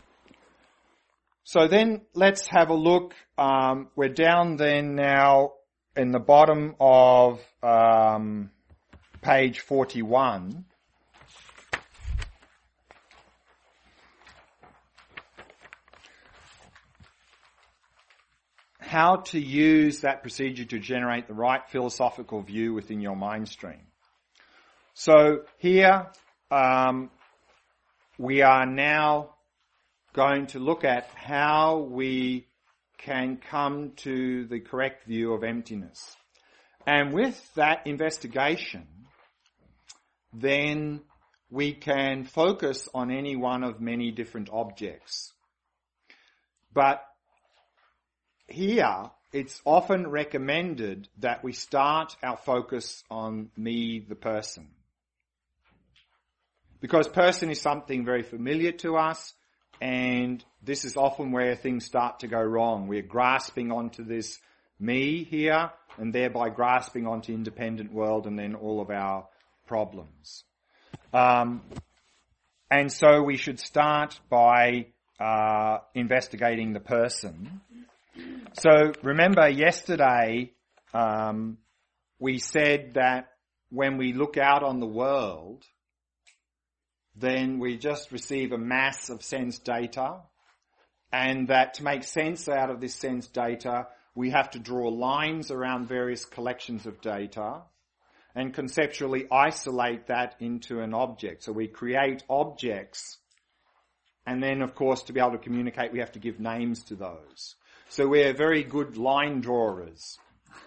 so then let's have a look. Um, we're down then now in the bottom of um, page forty-one. How to use that procedure to generate the right philosophical view within your mind stream. So here um, we are now going to look at how we can come to the correct view of emptiness. And with that investigation, then we can focus on any one of many different objects. But here, it's often recommended that we start our focus on me, the person. Because person is something very familiar to us, and this is often where things start to go wrong. We're grasping onto this me here, and thereby grasping onto independent world and then all of our problems. Um, and so we should start by uh, investigating the person. So remember yesterday um, we said that when we look out on the world, then we just receive a mass of sense data, and that to make sense out of this sense data, we have to draw lines around various collections of data and conceptually isolate that into an object. So we create objects, and then of course to be able to communicate we have to give names to those. So we're very good line drawers.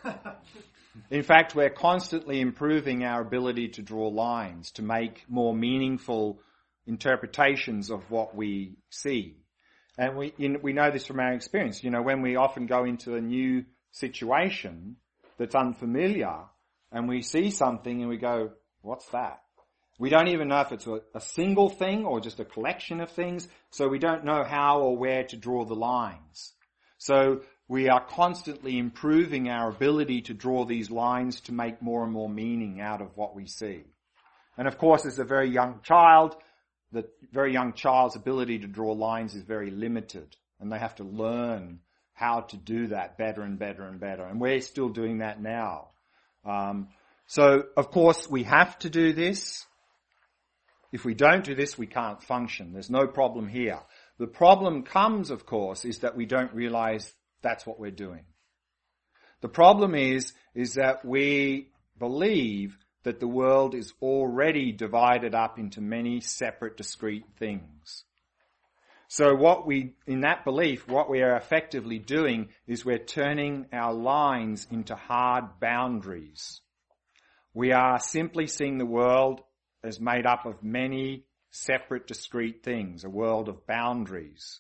In fact, we're constantly improving our ability to draw lines, to make more meaningful interpretations of what we see. And we you know, we know this from our experience. You know, when we often go into a new situation that's unfamiliar and we see something and we go, what's that? We don't even know if it's a, a single thing or just a collection of things, so we don't know how or where to draw the lines. So we are constantly improving our ability to draw these lines to make more and more meaning out of what we see. And of course, as a very young child, the very young child's ability to draw lines is very limited, and they have to learn how to do that better and better and better. And we're still doing that now. Um, so, of course, we have to do this. If we don't do this, we can't function. There's no problem here. The problem comes, of course, is that we don't realize that's what we're doing. The problem is, is that we believe that the world is already divided up into many separate, discrete things. So what we, in that belief, what we are effectively doing is we're turning our lines into hard boundaries. We are simply seeing the world as made up of many separate, discrete things, a world of boundaries.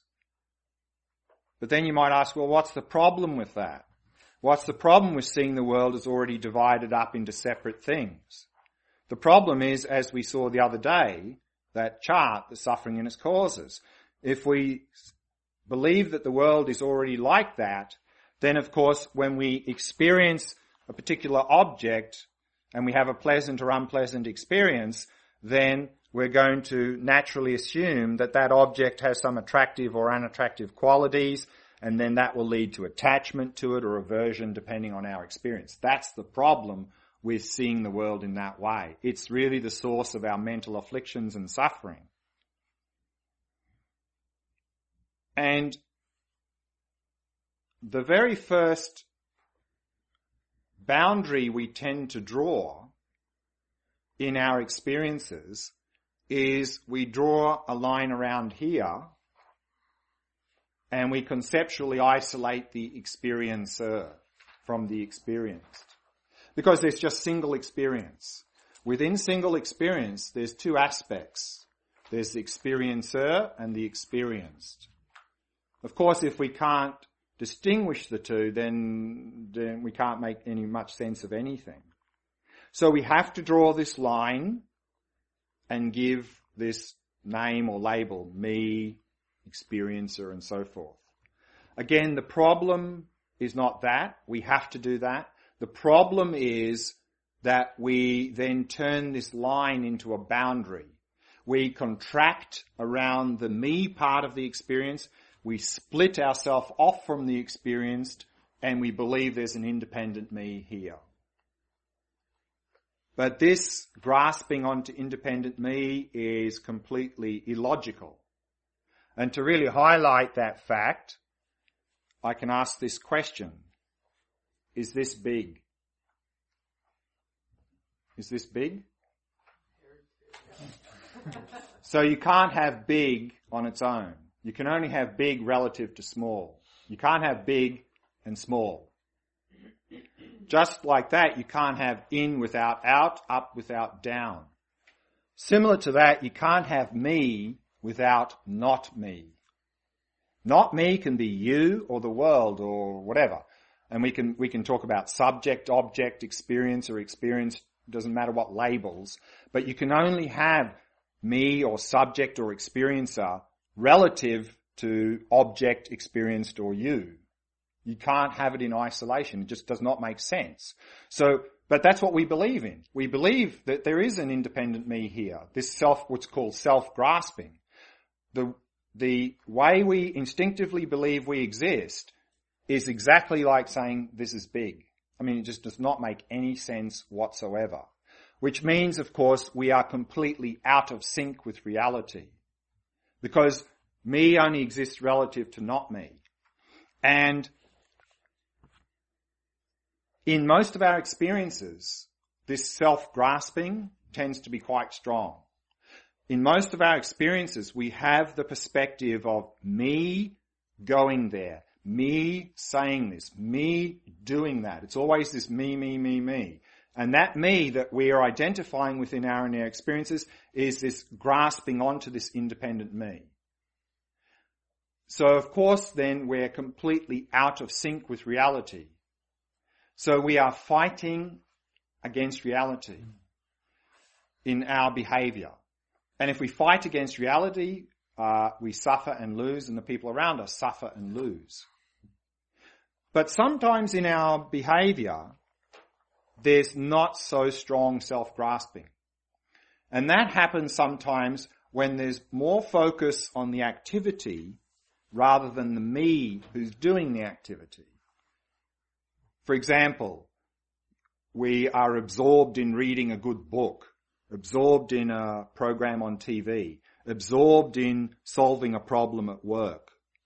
But then you might ask, well, what's the problem with that? What's the problem with seeing the world as already divided up into separate things? The problem is, as we saw the other day, that chart, the suffering and its causes. If we believe that the world is already like that, then of course when we experience a particular object and we have a pleasant or unpleasant experience, then we're going to naturally assume that that object has some attractive or unattractive qualities, and then that will lead to attachment to it or aversion depending on our experience. That's the problem with seeing the world in that way. It's really the source of our mental afflictions and suffering. And the very first boundary we tend to draw in our experiences is we draw a line around here and we conceptually isolate the experiencer from the experienced. Because there's just single experience. Within single experience, there's two aspects. There's the experiencer and the experienced. Of course, if we can't distinguish the two, then, then we can't make any much sense of anything. So we have to draw this line and give this name or label, me, experiencer, and so forth. Again, the problem is not that. We have to do that. The problem is that we then turn this line into a boundary. We contract around the me part of the experience. We split ourselves off from the experienced, and we believe there's an independent me here. But this grasping onto independent me is completely illogical. And to really highlight that fact, I can ask this question. Is this big? Is this big? So you can't have big on its own. You can only have big relative to small. You can't have big and small. Just like that, you can't have in without out, up without down. Similar to that, you can't have me without not me. Not me can be you or the world or whatever. and we can, we can talk about subject, object, experience or experience, doesn't matter what labels, but you can only have me or subject or experiencer relative to object, experienced or you. You can't have it in isolation. It just does not make sense. So, but that's what we believe in. We believe that there is an independent me here. This self, what's called self-grasping. The, the way we instinctively believe we exist is exactly like saying this is big. I mean, it just does not make any sense whatsoever. Which means, of course, we are completely out of sync with reality. Because me only exists relative to not me. And in most of our experiences, this self-grasping tends to be quite strong. In most of our experiences, we have the perspective of me going there, me saying this, me doing that. It's always this me, me, me, me. And that me that we are identifying within our and our experiences is this grasping onto this independent me. So of course then we're completely out of sync with reality. So we are fighting against reality in our behavior. And if we fight against reality, uh, we suffer and lose, and the people around us suffer and lose. But sometimes in our behavior, there's not so strong self-grasping. And that happens sometimes when there's more focus on the activity rather than the me who's doing the activity. For example, we are absorbed in reading a good book, absorbed in a program on T V, absorbed in solving a problem at work.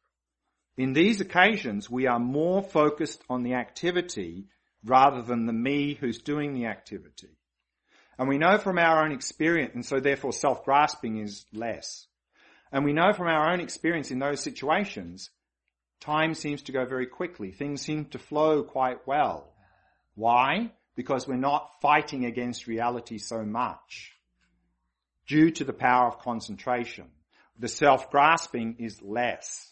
In these occasions, we are more focused on the activity rather than the me who's doing the activity. And we know from our own experience, and so therefore self-grasping is less. And we know from our own experience in those situations, time seems to go very quickly. Things seem to flow quite well. Why? Because we're not fighting against reality so much. Due to the power of concentration. The self-grasping is less.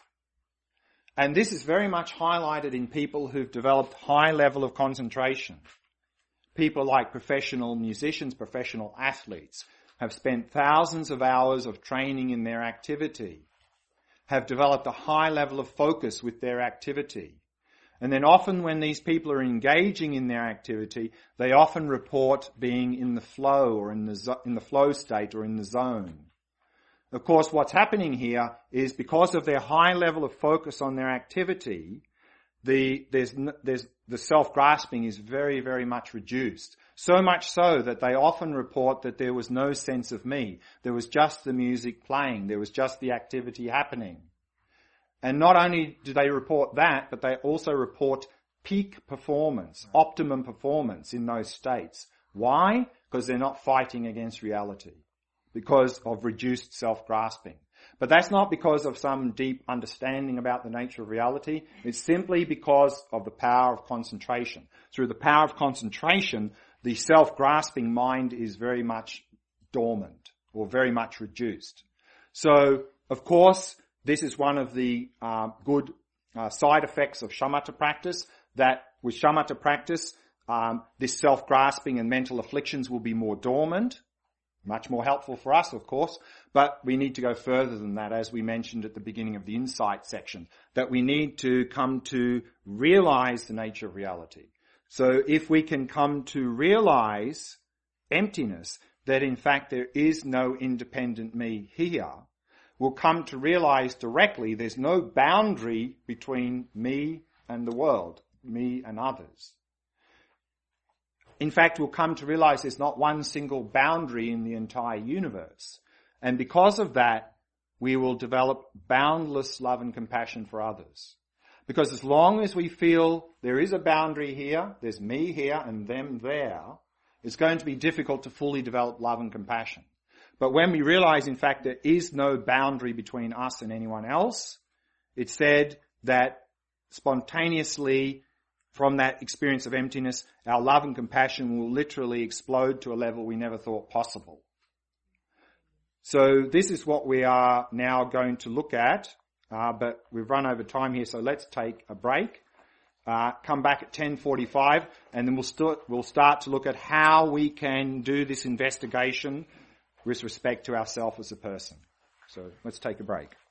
And this is very much highlighted in people who've developed high level of concentration. People like professional musicians, professional athletes, have spent thousands of hours of training in their activity, have developed a high level of focus with their activity. And then often when these people are engaging in their activity, they often report being in the flow or in the zo- in the flow state or in the zone. Of course, what's happening here is because of their high level of focus on their activity, the there's there's the self-grasping is very, very much reduced. So much so that they often report that there was no sense of me. There was just the music playing. There was just the activity happening. And not only do they report that, but they also report peak performance, optimum performance in those states. Why? Because they're not fighting against reality. Because of reduced self-grasping. But that's not because of some deep understanding about the nature of reality. It's simply because of the power of concentration. Through the power of concentration, the self-grasping mind is very much dormant or very much reduced. So, of course, this is one of the uh, good uh, side effects of shamatha practice, that with shamatha practice, um, this self-grasping and mental afflictions will be more dormant. Much more helpful for us, of course, but we need to go further than that, as we mentioned at the beginning of the insight section, that we need to come to realize the nature of reality. So if we can come to realize emptiness, that in fact there is no independent me here, we'll come to realize directly there's no boundary between me and the world, me and others. In fact, we'll come to realize there's not one single boundary in the entire universe. And because of that, we will develop boundless love and compassion for others. Because as long as we feel there is a boundary here, there's me here and them there, it's going to be difficult to fully develop love and compassion. But when we realize, in fact, there is no boundary between us and anyone else, it's said that spontaneously, from that experience of emptiness, our love and compassion will literally explode to a level we never thought possible. So this is what we are now going to look at, uh, but we've run over time here, so let's take a break. Uh, come back at ten forty-five, and then we'll, st- we'll start to look at how we can do this investigation with respect to ourselves as a person. So let's take a break.